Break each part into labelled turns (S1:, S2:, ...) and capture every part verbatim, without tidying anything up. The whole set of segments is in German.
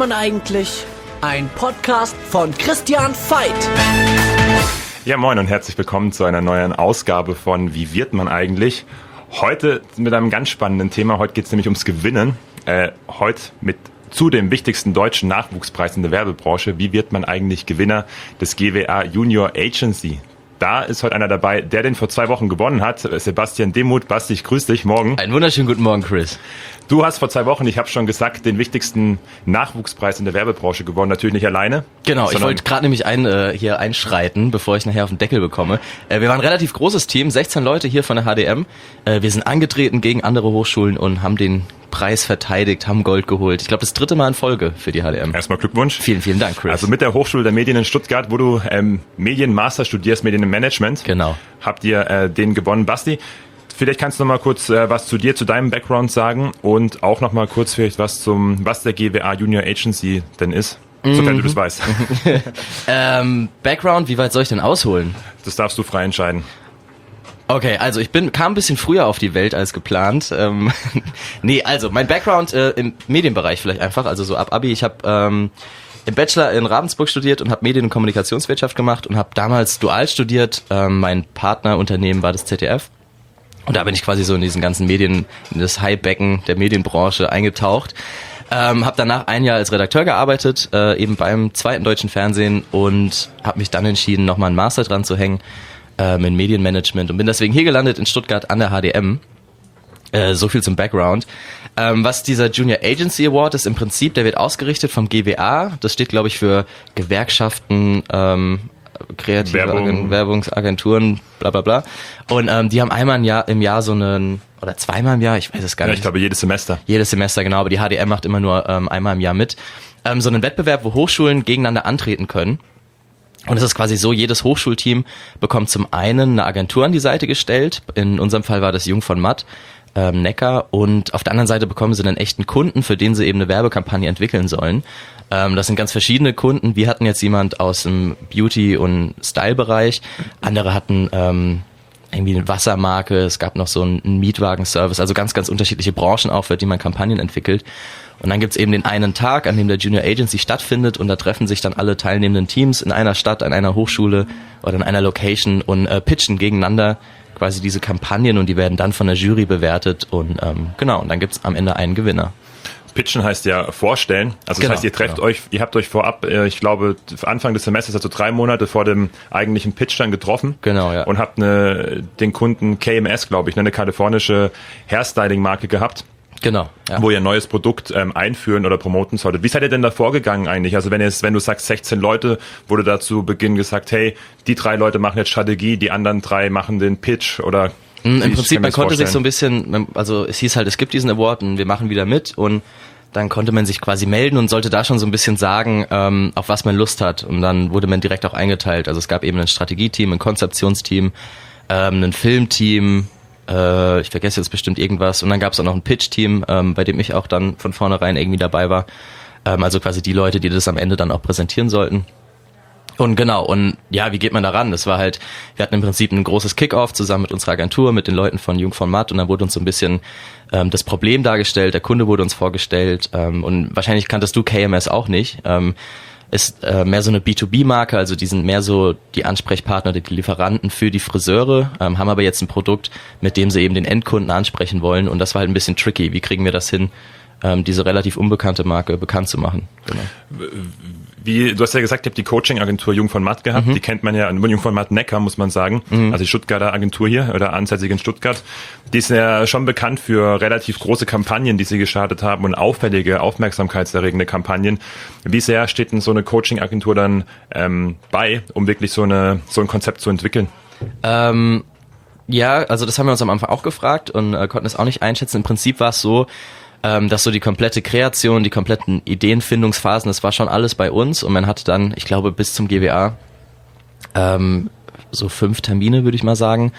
S1: man eigentlich? Ein Podcast von Christian Veit.
S2: Ja, moin und herzlich willkommen zu einer neuen Ausgabe von Wie wird man eigentlich? Heute mit einem ganz spannenden Thema. Heute geht es nämlich ums Gewinnen. Äh, heute mit zu dem wichtigsten deutschen Nachwuchspreis in der Werbebranche. Wie wird man eigentlich Gewinner des G W A Junior Agency? Da ist heute einer dabei, der den vor zwei Wochen gewonnen hat. Sebastian Demuth. Basti, ich grüße dich. Morgen.
S3: Einen wunderschönen guten Morgen, Chris.
S2: Du hast vor zwei Wochen, ich habe schon gesagt, den wichtigsten Nachwuchspreis in der Werbebranche gewonnen. Natürlich nicht alleine.
S3: Genau, ich wollte gerade nämlich ein, äh, hier einschreiten, bevor ich nachher auf den Deckel bekomme. Äh, wir waren ein relativ großes Team, sechzehn Leute hier von der H D M. Äh, wir sind angetreten gegen andere Hochschulen und haben den Preis verteidigt, haben Gold geholt. Ich glaube, das dritte Mal in Folge für die H D M.
S2: Erstmal Glückwunsch.
S3: Vielen, vielen Dank, Chris.
S2: Also mit der Hochschule der Medien in Stuttgart, wo du ähm, Medienmaster studierst, Medien im Management.
S3: Genau.
S2: Habt ihr äh, den gewonnen. Basti, vielleicht kannst du noch mal kurz äh, was zu dir, zu deinem Background sagen und auch noch mal kurz vielleicht was zum, was der G W A Junior Agency denn ist, mhm. sofern du das weißt.
S3: ähm, Background, wie weit soll ich denn ausholen?
S2: Das darfst du frei entscheiden.
S3: Okay, also ich bin kam ein bisschen früher auf die Welt als geplant. Ähm, nee, also mein Background äh, im Medienbereich vielleicht einfach, also so ab Abi. Ich habe ähm, im Bachelor in Ravensburg studiert und habe Medien- und Kommunikationswirtschaft gemacht und habe damals dual studiert. Ähm, mein Partnerunternehmen war das Z D F. Und da bin ich quasi so in diesen ganzen Medien, in das Haibecken der Medienbranche eingetaucht. Ähm, habe danach ein Jahr als Redakteur gearbeitet, äh, eben beim zweiten deutschen Fernsehen und habe mich dann entschieden, nochmal einen Master dran zu hängen ähm, in Medienmanagement und bin deswegen hier gelandet in Stuttgart an der H D M. Äh, so viel zum Background. Ähm, was dieser Junior Agency Award ist, im Prinzip, der wird ausgerichtet vom G W A. Das steht, glaube ich, für Gewerkschaften, ähm, kreative
S2: Werbung.
S3: Agen- Werbungsagenturen, bla bla bla. Und ähm, die haben einmal im Jahr, im Jahr so einen, oder zweimal im Jahr, ich weiß es gar
S2: Ja,
S3: nicht.
S2: ich glaube jedes Semester.
S3: Jedes Semester, genau, aber die H D M macht immer nur ähm, einmal im Jahr mit. Ähm, so einen Wettbewerb, wo Hochschulen gegeneinander antreten können. Und es ist quasi so, jedes Hochschulteam bekommt zum einen eine Agentur an die Seite gestellt. In unserem Fall war das Jung von Matt, ähm, Neckar. Und auf der anderen Seite bekommen sie einen echten Kunden, für den sie eben eine Werbekampagne entwickeln sollen. Ähm, das sind ganz verschiedene Kunden. Wir hatten jetzt jemand aus dem Beauty- und Style-Bereich. Andere hatten ähm, irgendwie eine Wassermarke. Es gab noch so einen Mietwagenservice. Also ganz, ganz unterschiedliche Branchen auch, für die man Kampagnen entwickelt. Und dann gibt's eben den einen Tag, an dem der Junior Agency stattfindet und da treffen sich dann alle teilnehmenden Teams in einer Stadt, an einer Hochschule oder in einer Location und äh, pitchen gegeneinander quasi diese Kampagnen und die werden dann von der Jury bewertet und ähm, genau, und dann gibt's am Ende einen Gewinner.
S2: Pitchen heißt ja vorstellen. Also das
S3: Genau,
S2: heißt, ihr trefft
S3: genau.
S2: euch, ihr habt euch vorab, äh, ich glaube, Anfang des Semesters, also drei Monate vor dem eigentlichen Pitch dann getroffen.
S3: Genau, ja.
S2: Und habt eine, den Kunden K M S, glaube ich, eine kalifornische Hairstyling-Marke gehabt.
S3: Genau, ja.
S2: Wo ihr ein neues Produkt ähm, einführen oder promoten solltet. Wie seid ihr denn da vorgegangen eigentlich? Also wenn jetzt, wenn du sagst sechzehn Leute, wurde da zu Beginn gesagt, hey, die drei Leute machen jetzt Strategie, die anderen drei machen den Pitch oder...
S3: Im
S2: wie
S3: Prinzip,
S2: kann
S3: man
S2: ich
S3: konnte
S2: das
S3: sich so ein
S2: vorstellen?
S3: bisschen, also es hieß halt, es gibt diesen Award und wir machen wieder mit und dann konnte man sich quasi melden und sollte da schon so ein bisschen sagen, ähm, auf was man Lust hat und dann wurde man direkt auch eingeteilt. Also es gab eben ein Strategieteam, ein Konzeptionsteam, ähm, ein Filmteam, äh, ich vergesse jetzt bestimmt irgendwas und dann gab es auch noch ein Pitch-Team, ähm, bei dem ich auch dann von vornherein irgendwie dabei war. Ähm, also quasi die Leute, die das am Ende dann auch präsentieren sollten. Und genau, und ja, wie geht man da ran? Das war halt, wir hatten im Prinzip ein großes Kick-Off zusammen mit unserer Agentur, mit den Leuten von Jung von Matt und dann wurde uns so ein bisschen ähm, das Problem dargestellt, der Kunde wurde uns vorgestellt ähm, und wahrscheinlich kanntest du K M S auch nicht. Ähm, ist äh, mehr so eine B zwei B-Marke, also die sind mehr so die Ansprechpartner, die Lieferanten für die Friseure, ähm, haben aber jetzt ein Produkt, mit dem sie eben den Endkunden ansprechen wollen und das war halt ein bisschen tricky. Wie kriegen wir das hin, ähm, diese relativ unbekannte Marke bekannt zu machen? Genau.
S2: Wie, du hast ja gesagt, ihr habt die Coaching-Agentur Jung von Matt gehabt. Mhm. Die kennt man ja, Jung von Matt Neckar, muss man sagen. Mhm. Also die Stuttgarter Agentur hier oder ansässig in Stuttgart. Die ist ja schon bekannt für relativ große Kampagnen, die sie gestartet haben und auffällige, aufmerksamkeitserregende Kampagnen. Wie sehr steht denn so eine Coaching-Agentur dann ähm, bei, um wirklich so eine so ein Konzept zu entwickeln?
S3: Ähm, ja, also das haben wir uns am Anfang auch gefragt und äh, konnten es auch nicht einschätzen. Im Prinzip war es so, ähm, dass so die komplette Kreation, die kompletten Ideenfindungsphasen, das war schon alles bei uns und man hatte dann, ich glaube, bis zum G W A ähm, so fünf Termine, würde ich mal sagen,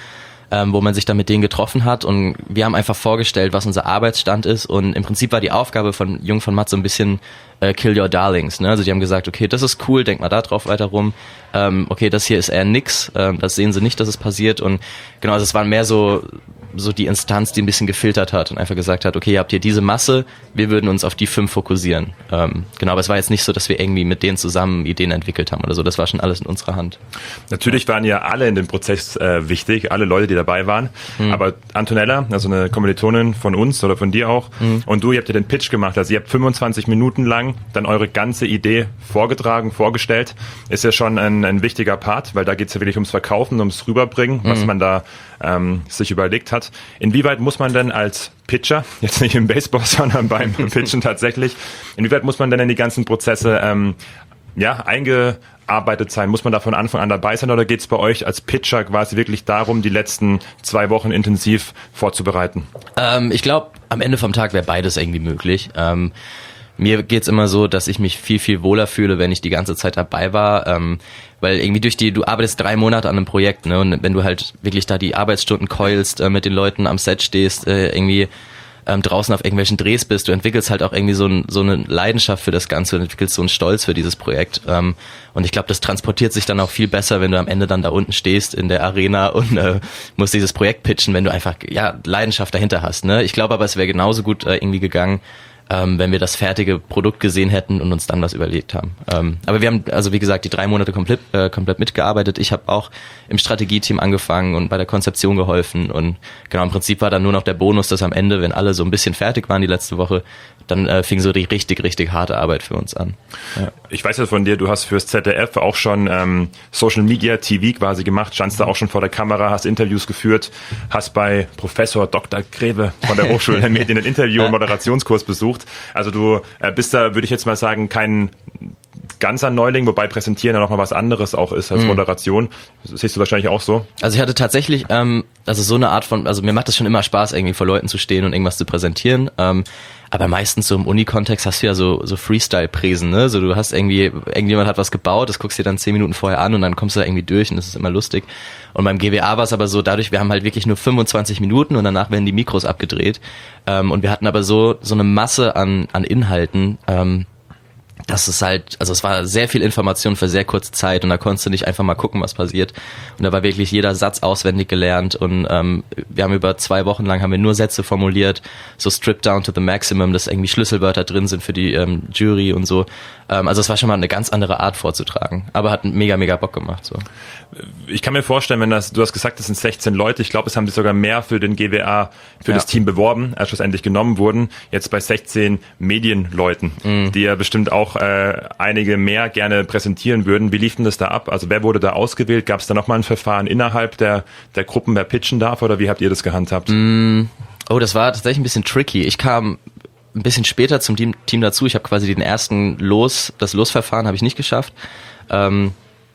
S3: ähm, wo man sich dann mit denen getroffen hat und wir haben einfach vorgestellt, was unser Arbeitsstand ist und im Prinzip war die Aufgabe von Jung von Matt so ein bisschen äh, Kill Your Darlings, ne? Also die haben gesagt, okay, das ist cool, denk mal da drauf weiter rum, ähm, okay, das hier ist eher nix, ähm, das sehen sie nicht, dass es passiert und genau, also es waren mehr so so die Instanz, die ein bisschen gefiltert hat und einfach gesagt hat, okay, ihr habt hier diese Masse, wir würden uns auf die fünf fokussieren. Ähm, genau, aber es war jetzt nicht so, dass wir irgendwie mit denen zusammen Ideen entwickelt haben oder so, das war schon alles in unserer Hand.
S2: Natürlich waren ja alle in dem Prozess äh, wichtig, alle Leute, die dabei waren, mhm. aber Antonella, also eine Kommilitonin von uns oder von dir auch, mhm. und du, ihr habt ja den Pitch gemacht, also ihr habt fünfundzwanzig Minuten lang dann eure ganze Idee vorgetragen, vorgestellt, ist ja schon ein, ein wichtiger Part, weil da geht es ja wirklich ums Verkaufen, ums Rüberbringen, mhm. was man da ähm, sich überlegt hat. Inwieweit muss man denn als Pitcher, jetzt nicht im Baseball, sondern beim Pitchen tatsächlich, inwieweit muss man denn in die ganzen Prozesse ähm, ja, eingearbeitet sein? Muss man da von Anfang an dabei sein oder geht es bei euch als Pitcher quasi wirklich darum, die letzten zwei Wochen intensiv vorzubereiten?
S3: Ähm, ich glaube, am Ende vom Tag wäre beides irgendwie möglich. Ähm, mir geht's immer so, dass ich mich viel, viel wohler fühle, wenn ich die ganze Zeit dabei war, ähm, weil irgendwie durch die, du arbeitest drei Monate an einem Projekt, ne, und wenn du halt wirklich da die Arbeitsstunden keulst, äh, mit den Leuten am Set stehst, äh, irgendwie ähm, draußen auf irgendwelchen Drehs bist, du entwickelst halt auch irgendwie so, ein, so eine Leidenschaft für das Ganze und entwickelst so einen Stolz für dieses Projekt. Ähm, und ich glaube, das transportiert sich dann auch viel besser, wenn du am Ende dann da unten stehst in der Arena und äh, musst dieses Projekt pitchen, wenn du einfach ja Leidenschaft dahinter hast. Ne? Ich glaube aber, es wäre genauso gut äh, irgendwie gegangen, ähm, wenn wir das fertige Produkt gesehen hätten und uns dann was überlegt haben. Ähm, aber wir haben, also wie gesagt, die drei Monate komplett, äh, komplett mitgearbeitet. Ich habe auch im Strategieteam angefangen und bei der Konzeption geholfen und genau, im Prinzip war dann nur noch der Bonus, dass am Ende, wenn alle so ein bisschen fertig waren die letzte Woche, dann äh, fing so die richtig, richtig harte Arbeit für uns an. Ja.
S2: Ich weiß ja von dir, du hast fürs Z D F auch schon ähm, Social Media T V quasi gemacht, standst da auch schon vor der Kamera, hast Interviews geführt, hast bei Professor Doktor Greve von der Hochschule der Medien ein Interview- und Moderationskurs besucht. Also du äh, bist da, würde ich jetzt mal sagen, kein ganzer Neuling, wobei Präsentieren ja noch mal was anderes auch ist als mhm. Moderation. Das siehst du wahrscheinlich auch so.
S3: Also ich hatte tatsächlich, ähm, also so eine Art von, also mir macht das schon immer Spaß, irgendwie vor Leuten zu stehen und irgendwas zu präsentieren. Ähm, aber meistens so im Uni-Kontext hast du ja so, so Freestyle-Präsen, ne? So du hast irgendwie, irgendjemand hat was gebaut, das guckst du dir dann zehn Minuten vorher an und dann kommst du da irgendwie durch und das ist immer lustig. Und beim G W A war es aber so, dadurch, wir haben halt wirklich nur fünfundzwanzig Minuten und danach werden die Mikros abgedreht. Ähm, und wir hatten aber so, so eine Masse an, an Inhalten, ähm, das ist halt, also es war sehr viel Information für sehr kurze Zeit und da konntest du nicht einfach mal gucken, was passiert. Und da war wirklich jeder Satz auswendig gelernt und ähm, wir haben über zwei Wochen lang haben wir nur Sätze formuliert, so stripped down to the maximum, dass irgendwie Schlüsselwörter drin sind für die ähm, Jury und so. Ähm, also es war schon mal eine ganz andere Art vorzutragen, aber hat mega, mega Bock gemacht. So.
S2: Ich kann mir vorstellen, wenn das, du hast gesagt, es sind sechzehn Leute, ich glaube, es haben sich sogar mehr für den G W A, für ja. das Team beworben, als schlussendlich genommen wurden. Jetzt bei sechzehn Medienleuten, mhm. die ja bestimmt auch äh, einige mehr gerne präsentieren würden. Wie lief denn das da ab? Also wer wurde da ausgewählt? Gab es da nochmal ein Verfahren innerhalb der, der Gruppen, wer pitchen darf oder wie habt ihr das gehandhabt?
S3: Mm, oh, das war tatsächlich ein bisschen tricky. Ich kam ein bisschen später zum Team, Team dazu. Ich habe quasi den ersten Los, das Losverfahren habe ich nicht geschafft. Ähm,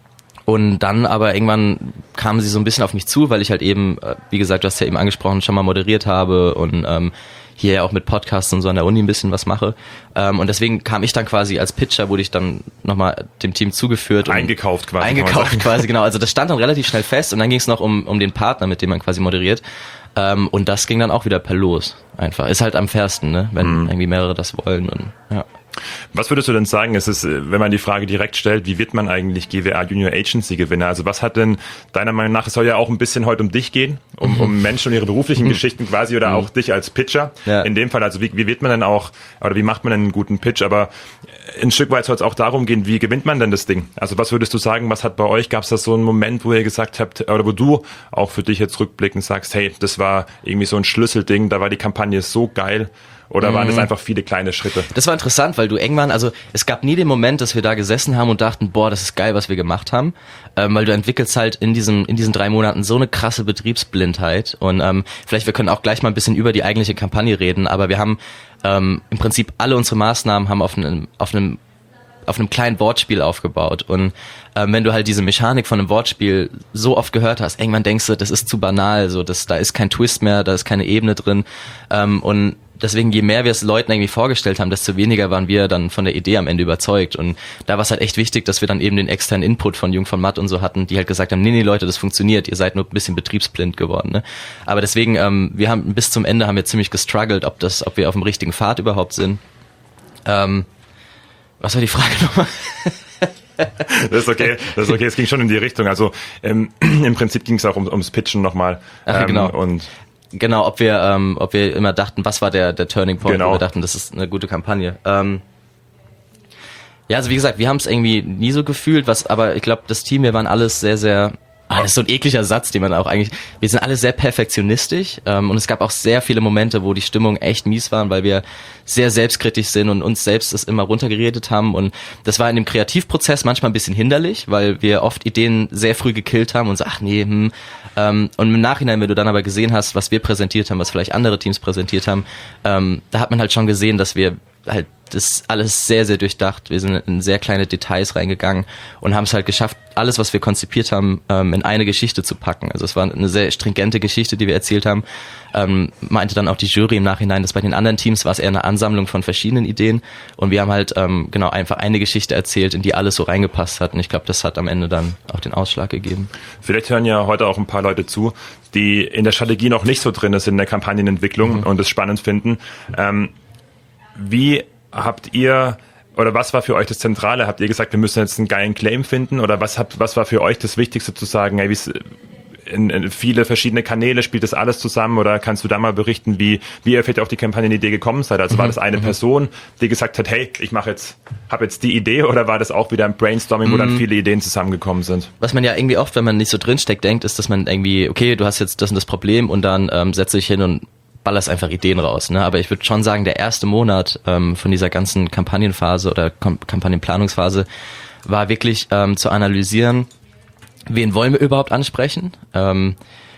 S3: Und dann aber irgendwann kamen sie so ein bisschen auf mich zu, weil ich halt eben, wie gesagt, du hast ja eben angesprochen, schon mal moderiert habe und ähm, hier ja auch mit Podcasts und so an der Uni ein bisschen was mache. Ähm, und deswegen kam ich dann quasi als Pitcher, wurde ich dann nochmal dem Team zugeführt.
S2: Eingekauft quasi.
S3: Eingekauft quasi, genau. Also das stand dann relativ schnell fest und dann ging es noch um, um den Partner, mit dem man quasi moderiert. Ähm, und das ging dann auch wieder per Los einfach. Ist halt am fairsten, ne? Wenn mhm. irgendwie mehrere das wollen und ja.
S2: Was würdest du denn sagen, ist es, wenn man die Frage direkt stellt, wie wird man eigentlich G W A Junior Agency Gewinner? Also was hat denn deiner Meinung nach, es soll ja auch ein bisschen heute um dich gehen, um, mhm. um Menschen und ihre beruflichen mhm. Geschichten quasi oder mhm. auch dich als Pitcher. Ja. In dem Fall, also wie, wie wird man denn auch, oder wie macht man denn einen guten Pitch? Aber ein Stück weit soll es auch darum gehen, wie gewinnt man denn das Ding? Also was würdest du sagen, was hat bei euch, gab es da so einen Moment, wo ihr gesagt habt, oder wo du auch für dich jetzt rückblickend sagst, hey, das war irgendwie so ein Schlüsselding, da war die Kampagne so geil. Oder waren das einfach viele kleine Schritte?
S3: Das war interessant, weil du irgendwann, also es gab nie den Moment, dass wir da gesessen haben und dachten, boah, das ist geil, was wir gemacht haben, ähm, weil du entwickelst halt in diesen in diesen drei Monaten so eine krasse Betriebsblindheit und ähm, vielleicht wir können auch gleich mal ein bisschen über die eigentliche Kampagne reden, aber wir haben ähm, im Prinzip alle unsere Maßnahmen haben auf einem auf einem auf einem kleinen Wortspiel aufgebaut und ähm, wenn du halt diese Mechanik von einem Wortspiel so oft gehört hast, irgendwann denkst du, das ist zu banal, so das da ist kein Twist mehr, da ist keine Ebene drin ähm, und deswegen, je mehr wir es Leuten irgendwie vorgestellt haben, desto weniger waren wir dann von der Idee am Ende überzeugt. Und da war es halt echt wichtig, dass wir dann eben den externen Input von Jung von Matt und so hatten, die halt gesagt haben, nee, nee, Leute, das funktioniert, ihr seid nur ein bisschen betriebsblind geworden. Ne? Aber deswegen, ähm, wir haben bis zum Ende haben wir ziemlich gestruggelt, ob das, ob wir auf dem richtigen Pfad überhaupt sind. Ähm, was war die Frage nochmal?
S2: Das ist okay, das ist okay, es ging schon in die Richtung. Also ähm, im Prinzip ging es auch um, ums Pitchen nochmal.
S3: Ach, genau.
S2: Ähm, und
S3: genau, ob wir, ähm, ob wir immer dachten, was war der, der Turning Point,
S2: genau.
S3: wo wir dachten, das ist eine gute Kampagne. Ähm, ja, also wie gesagt, wir haben es irgendwie nie so gefühlt, was, aber ich glaube, das Team, wir waren alles sehr, sehr, ah, das ist so ein ekliger Satz, den man auch eigentlich, wir sind alle sehr perfektionistisch ähm, und es gab auch sehr viele Momente, wo die Stimmung echt mies waren, weil wir sehr selbstkritisch sind und uns selbst das immer runtergeredet haben und das war in dem Kreativprozess manchmal ein bisschen hinderlich, weil wir oft Ideen sehr früh gekillt haben und so, ach nee, hm, ähm, und im Nachhinein, wenn du dann aber gesehen hast, was wir präsentiert haben, was vielleicht andere Teams präsentiert haben, ähm, da hat man halt schon gesehen, dass wir halt das alles sehr, sehr durchdacht. Wir sind in sehr kleine Details reingegangen und haben es halt geschafft, alles, was wir konzipiert haben, ähm, in eine Geschichte zu packen. Also es war eine sehr stringente Geschichte, die wir erzählt haben. Ähm, meinte dann auch die Jury im Nachhinein, dass bei den anderen Teams war es eher eine Ansammlung von verschiedenen Ideen und wir haben halt ähm, genau einfach eine Geschichte erzählt, in die alles so reingepasst hat und ich glaube, das hat am Ende dann auch den Ausschlag gegeben.
S2: Vielleicht hören ja heute auch ein paar Leute zu, die in der Strategie noch nicht so drin sind in der Kampagnenentwicklung mhm. und es spannend finden. Ähm, wie habt ihr, oder was war für euch das Zentrale? Habt ihr gesagt, wir müssen jetzt einen geilen Claim finden? Oder was habt, was war für euch das Wichtigste zu sagen, hey, wie in, in viele verschiedene Kanäle spielt das alles zusammen? Oder kannst du da mal berichten, wie, wie ihr vielleicht auf die Kampagnenidee gekommen seid? Also mhm. war das eine mhm. Person, die gesagt hat, hey, ich mache jetzt, habe jetzt die Idee, oder war das auch wieder ein Brainstorming, mhm. wo dann viele Ideen zusammengekommen sind?
S3: Was man ja irgendwie oft, wenn man nicht so drinsteckt, denkt, ist, dass man irgendwie, okay, du hast jetzt das und das Problem und dann ähm, setze ich hin und ballerst einfach Ideen raus, ne? Aber ich würde schon sagen, der erste Monat ähm, von dieser ganzen Kampagnenphase oder Kom- Kampagnenplanungsphase war wirklich ähm, zu analysieren, wen wollen wir überhaupt ansprechen ähm,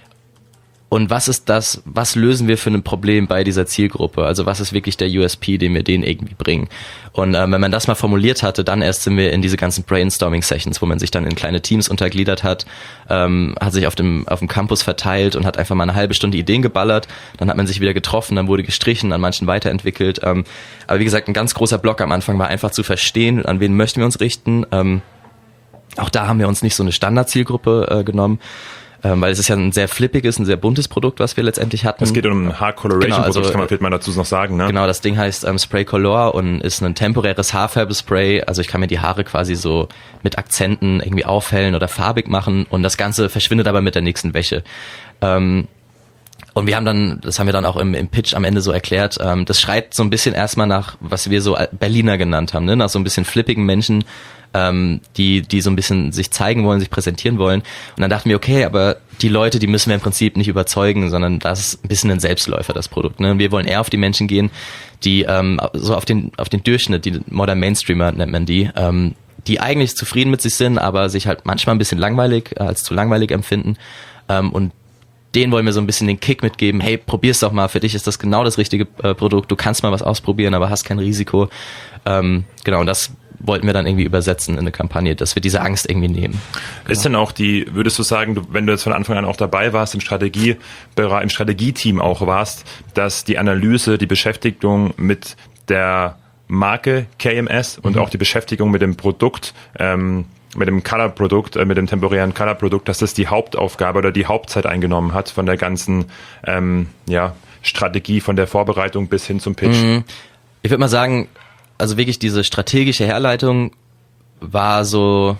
S3: und was ist das, was lösen wir für ein Problem bei dieser Zielgruppe? Also was ist wirklich der U S P, den wir denen irgendwie bringen? Und ähm, wenn man das mal formuliert hatte, dann erst sind wir in diese ganzen Brainstorming-Sessions, wo man sich dann in kleine Teams untergliedert hat, ähm, hat sich auf dem auf dem Campus verteilt und hat einfach mal eine halbe Stunde Ideen geballert. Dann hat man sich wieder getroffen, dann wurde gestrichen, an manchen weiterentwickelt. Ähm, aber wie gesagt, ein ganz großer Block am Anfang war einfach zu verstehen, an wen möchten wir uns richten. Ähm, auch da haben wir uns nicht so eine Standardzielgruppe äh, genommen. Ähm, weil es ist ja ein sehr flippiges, ein sehr buntes Produkt, was wir letztendlich hatten.
S2: Es geht um ein Haar-Coloration-Produkt, genau, also, kann man vielleicht mal dazu noch sagen, ne?
S3: Genau, das Ding heißt ähm, Spray Color und ist ein temporäres Haarfärbespray. Also ich kann mir die Haare quasi so mit Akzenten irgendwie aufhellen oder farbig machen und das Ganze verschwindet aber mit der nächsten Wäsche. Ähm, und wir haben dann, das haben wir dann auch im, im Pitch am Ende so erklärt, ähm, das schreit so ein bisschen erstmal nach, was wir so Berliner genannt haben, ne? Nach so ein bisschen flippigen Menschen, ähm, die die so ein bisschen sich zeigen wollen, sich präsentieren wollen. Und dann dachten wir, okay, aber die Leute, die müssen wir im Prinzip nicht überzeugen, sondern das ist ein bisschen ein Selbstläufer, das Produkt. Ne? Und wir wollen eher auf die Menschen gehen, die ähm, so auf den auf den Durchschnitt, die Modern Mainstreamer nennt man die, ähm, die eigentlich zufrieden mit sich sind, aber sich halt manchmal ein bisschen langweilig, äh, als zu langweilig empfinden. Ähm, und denen wollen wir so ein bisschen den Kick mitgeben, hey, probier's doch mal, für dich ist das genau das richtige äh, Produkt, du kannst mal was ausprobieren, aber hast kein Risiko. Ähm, genau, und das wollten wir dann irgendwie übersetzen in eine Kampagne, dass wir diese Angst irgendwie nehmen. Genau.
S2: Ist denn auch die, würdest du sagen, du, wenn du jetzt von Anfang an auch dabei warst, im Strategie, im Strategieteam auch warst, dass die Analyse, die Beschäftigung mit der Marke K M S und mhm. auch die Beschäftigung mit dem Produkt, ähm, mit dem Color-Produkt, äh, mit dem temporären Color-Produkt, dass das die Hauptaufgabe oder die Hauptzeit eingenommen hat von der ganzen ähm, ja, Strategie, von der Vorbereitung bis hin zum Pitch?
S3: Mhm. Ich würde mal sagen, also wirklich diese strategische Herleitung war so,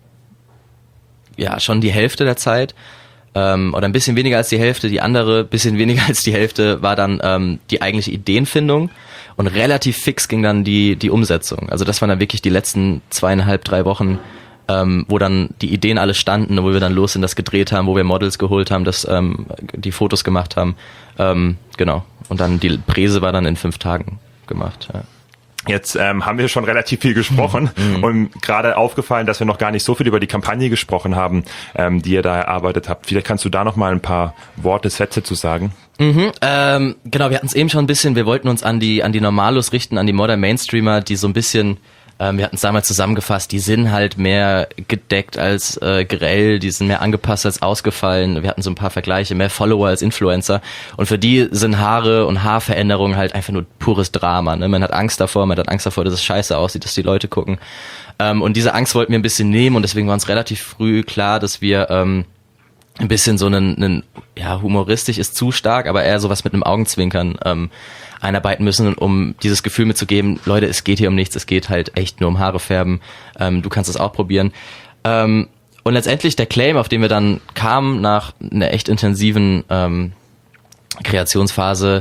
S3: ja, schon die Hälfte der Zeit ähm, oder ein bisschen weniger als die Hälfte. Die andere, bisschen weniger als die Hälfte war dann ähm, die eigentliche Ideenfindung und relativ fix ging dann die die Umsetzung. Also das waren dann wirklich die letzten zweieinhalb, drei Wochen, ähm, wo dann die Ideen alle standen, wo wir dann los sind, das gedreht haben, wo wir Models geholt haben, das ähm, die Fotos gemacht haben. Ähm, genau. Und dann die Präse war dann in fünf Tagen gemacht, ja.
S2: Jetzt ähm, haben wir schon relativ viel gesprochen mhm. und gerade aufgefallen, dass wir noch gar nicht so viel über die Kampagne gesprochen haben, ähm, die ihr da erarbeitet habt. Vielleicht kannst du da noch mal ein paar Worte, Sätze zu sagen.
S3: Mhm, ähm, genau, wir hatten es eben schon ein bisschen, wir wollten uns an die an die Normalos richten, an die Modern Mainstreamer, die so ein bisschen Ähm, wir hatten es damals zusammengefasst, die sind halt mehr gedeckt als äh, grell, die sind mehr angepasst als ausgefallen. Wir hatten so ein paar Vergleiche, mehr Follower als Influencer. Und für die sind Haare und Haarveränderungen halt einfach nur pures Drama. Ne? Man hat Angst davor, man hat Angst davor, dass es scheiße aussieht, dass die Leute gucken. Ähm, und diese Angst wollten wir ein bisschen nehmen und deswegen war uns relativ früh klar, dass wir ähm, ein bisschen so einen, einen, ja, humoristisch ist zu stark, aber eher sowas mit einem Augenzwinkern ähm, einarbeiten müssen, um dieses Gefühl mitzugeben, Leute, es geht hier um nichts, es geht halt echt nur um Haare färben, ähm, du kannst es auch probieren. Ähm, und letztendlich der Claim, auf den wir dann kamen, nach einer echt intensiven ähm, Kreationsphase,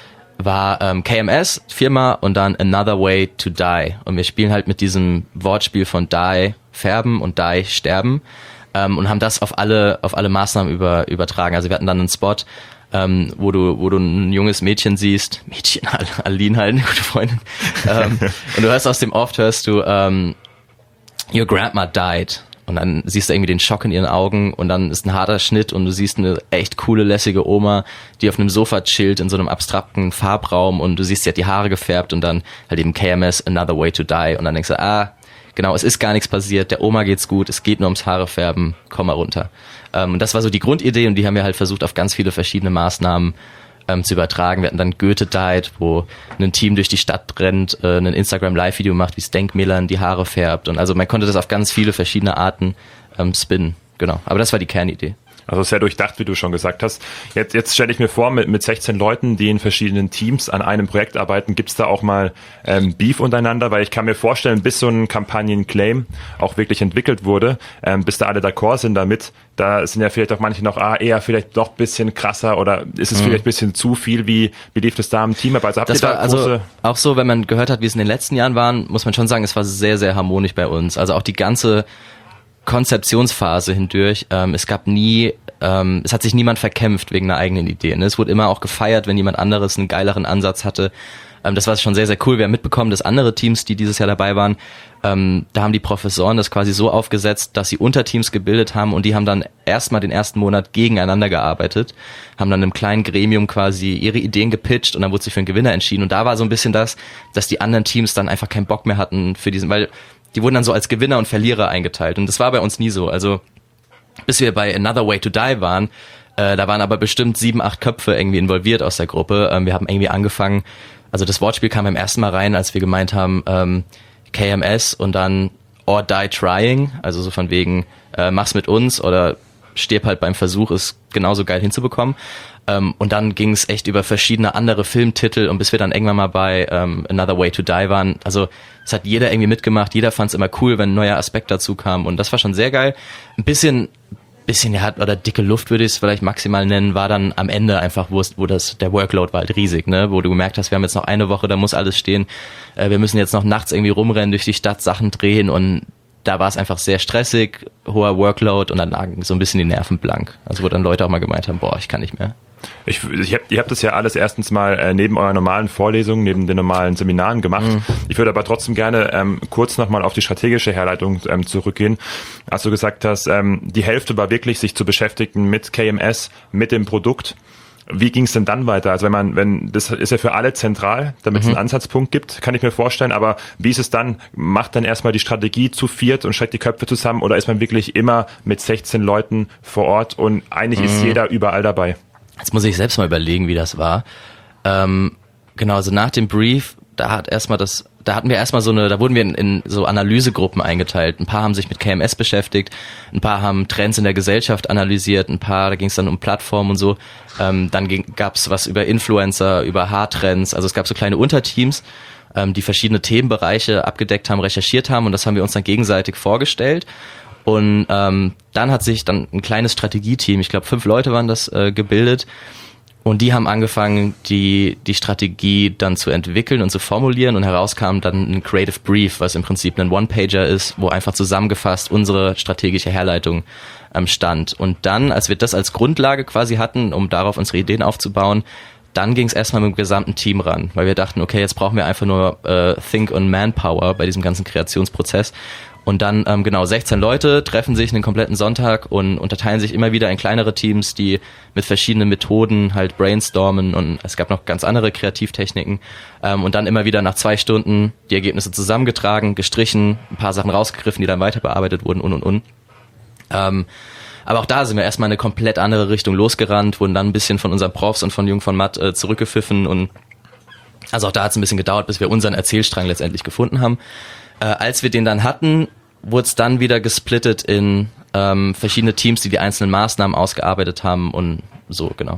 S3: war ähm, K M S, Firma und dann Another Way to Die. Und wir spielen halt mit diesem Wortspiel von Die, färben und Die, sterben. Ähm, und haben das auf alle auf alle Maßnahmen über, übertragen. Also wir hatten dann einen Spot, ähm, wo du wo du ein junges Mädchen siehst, Mädchen, Aline halt, eine gute Freundin. ähm, und du hörst aus dem Oft, hörst du ähm, Your grandma died. Und dann siehst du irgendwie den Schock in ihren Augen und dann ist ein harter Schnitt und du siehst eine echt coole, lässige Oma, die auf einem Sofa chillt in so einem abstrakten Farbraum und du siehst, sie hat die Haare gefärbt und dann halt eben K M S, Another Way to Die. Und dann denkst du, ah, genau, es ist gar nichts passiert, der Oma geht's gut, es geht nur ums Haare färben, komm mal runter. Ähm, und das war so die Grundidee und die haben wir halt versucht, auf ganz viele verschiedene Maßnahmen ähm, zu übertragen. Wir hatten dann Goethe Died, wo ein Team durch die Stadt rennt, äh, ein Instagram-Live-Video macht, wie es Denkmälern die Haare färbt. Und also man konnte das auf ganz viele verschiedene Arten ähm, spinnen. Genau, aber das war die Kernidee.
S2: Also sehr durchdacht, wie du schon gesagt hast. Jetzt, jetzt stelle ich mir vor, mit, mit sechzehn Leuten, die in verschiedenen Teams an einem Projekt arbeiten, gibt's da auch mal ähm, Beef untereinander? Weil ich kann mir vorstellen, bis so ein Kampagnen-Claim auch wirklich entwickelt wurde, ähm, bis da alle d'accord sind damit, da sind ja vielleicht auch manche noch, ah, eher vielleicht doch ein bisschen krasser oder ist es mhm. vielleicht ein bisschen zu viel? Wie, wie lief das da im Team? Also habt
S3: das
S2: ihr
S3: war
S2: da
S3: also
S2: große
S3: auch so, wenn man gehört hat, wie es in den letzten Jahren waren, muss man schon sagen, es war sehr, sehr harmonisch bei uns. Also auch die ganze Konzeptionsphase hindurch. Ähm, es gab nie, ähm, es hat sich niemand verkämpft wegen einer eigenen Idee. Ne? Es wurde immer auch gefeiert, wenn jemand anderes einen geileren Ansatz hatte. Ähm, das war schon sehr, sehr cool. Wir haben mitbekommen, dass andere Teams, die dieses Jahr dabei waren, ähm, da haben die Professoren das quasi so aufgesetzt, dass sie Unterteams gebildet haben und die haben dann erstmal den ersten Monat gegeneinander gearbeitet, haben dann in einem kleinen Gremium quasi ihre Ideen gepitcht und dann wurde sich für einen Gewinner entschieden. Und da war so ein bisschen das, dass die anderen Teams dann einfach keinen Bock mehr hatten für diesen, weil die wurden dann so als Gewinner und Verlierer eingeteilt. Und das war bei uns nie so. Also bis wir bei Another Way to Die waren, äh, da waren aber bestimmt sieben, acht Köpfe irgendwie involviert aus der Gruppe. Ähm, wir haben irgendwie angefangen, also das Wortspiel kam beim ersten Mal rein, als wir gemeint haben, ähm, K M S und dann Or Die Trying. Also so von wegen, äh, mach's mit uns oder stirb halt beim Versuch, es genauso geil hinzubekommen. Um, und dann ging es echt über verschiedene andere Filmtitel und bis wir dann irgendwann mal bei um, Another Way to Die waren. Also es hat jeder irgendwie mitgemacht, jeder fand es immer cool, wenn ein neuer Aspekt dazu kam und das war schon sehr geil. Ein bisschen, bisschen ja, oder dicke Luft würde ich es vielleicht maximal nennen, war dann am Ende einfach, wo es, wo das, der Workload war halt riesig, ne, wo du gemerkt hast, wir haben jetzt noch eine Woche, da muss alles stehen. Äh, wir müssen jetzt noch nachts irgendwie rumrennen, durch die Stadt Sachen drehen und da war es einfach sehr stressig, hoher Workload und dann lagen so ein bisschen die Nerven blank. Also wo dann Leute auch mal gemeint haben, boah, ich kann nicht mehr.
S2: Ich, ich hab, ihr habt das ja alles erstens mal äh, neben euren normalen Vorlesungen, neben den normalen Seminaren gemacht. Mhm. Ich würde aber trotzdem gerne ähm, kurz nochmal auf die strategische Herleitung ähm, zurückgehen. Als du gesagt hast, ähm, die Hälfte war wirklich, sich zu beschäftigen mit K M S, mit dem Produkt. Wie ging es denn dann weiter? Also wenn man, wenn das ist ja für alle zentral, damit mhm. es einen Ansatzpunkt gibt, kann ich mir vorstellen. Aber wie ist es dann? Macht dann erstmal die Strategie zu viert und steckt die Köpfe zusammen oder ist man wirklich immer mit sechzehn Leuten vor Ort und eigentlich mhm. ist jeder überall dabei?
S3: Jetzt muss ich selbst mal überlegen, wie das war. Ähm, genau, also nach dem Brief, da hat erstmal das, da hatten wir erstmal so eine, da wurden wir in, in so Analysegruppen eingeteilt. Ein paar haben sich mit K M S beschäftigt, ein paar haben Trends in der Gesellschaft analysiert, ein paar, da ging es dann um Plattformen und so. Ähm, dann gab es was über Influencer, über Haartrends, also es gab so kleine Unterteams, ähm, die verschiedene Themenbereiche abgedeckt haben, recherchiert haben und das haben wir uns dann gegenseitig vorgestellt. Und ähm, dann hat sich dann ein kleines Strategieteam, ich glaube fünf Leute waren das, äh, gebildet und die haben angefangen, die die Strategie dann zu entwickeln und zu formulieren und heraus kam dann ein Creative Brief, was im Prinzip ein One-Pager ist, wo einfach zusammengefasst unsere strategische Herleitung ähm, stand. Und dann, als wir das als Grundlage quasi hatten, um darauf unsere Ideen aufzubauen, dann ging es erstmal mit dem gesamten Team ran, weil wir dachten, okay, jetzt brauchen wir einfach nur äh, Think on Manpower bei diesem ganzen Kreationsprozess. Und dann, ähm, genau, sechzehn Leute treffen sich einen kompletten Sonntag und unterteilen sich immer wieder in kleinere Teams, die mit verschiedenen Methoden halt brainstormen, und es gab noch ganz andere Kreativtechniken. Ähm, und dann immer wieder nach zwei Stunden die Ergebnisse zusammengetragen, gestrichen, ein paar Sachen rausgegriffen, die dann weiter bearbeitet wurden und und und. Ähm, aber auch da sind wir erstmal in eine komplett andere Richtung losgerannt, wurden dann ein bisschen von unseren Profs und von Jung von Matt äh, zurückgepfiffen, und also auch da hat es ein bisschen gedauert, bis wir unseren Erzählstrang letztendlich gefunden haben. Äh, als wir den dann hatten, wurde es dann wieder gesplittet in ähm, verschiedene Teams, die die einzelnen Maßnahmen ausgearbeitet haben und so, genau.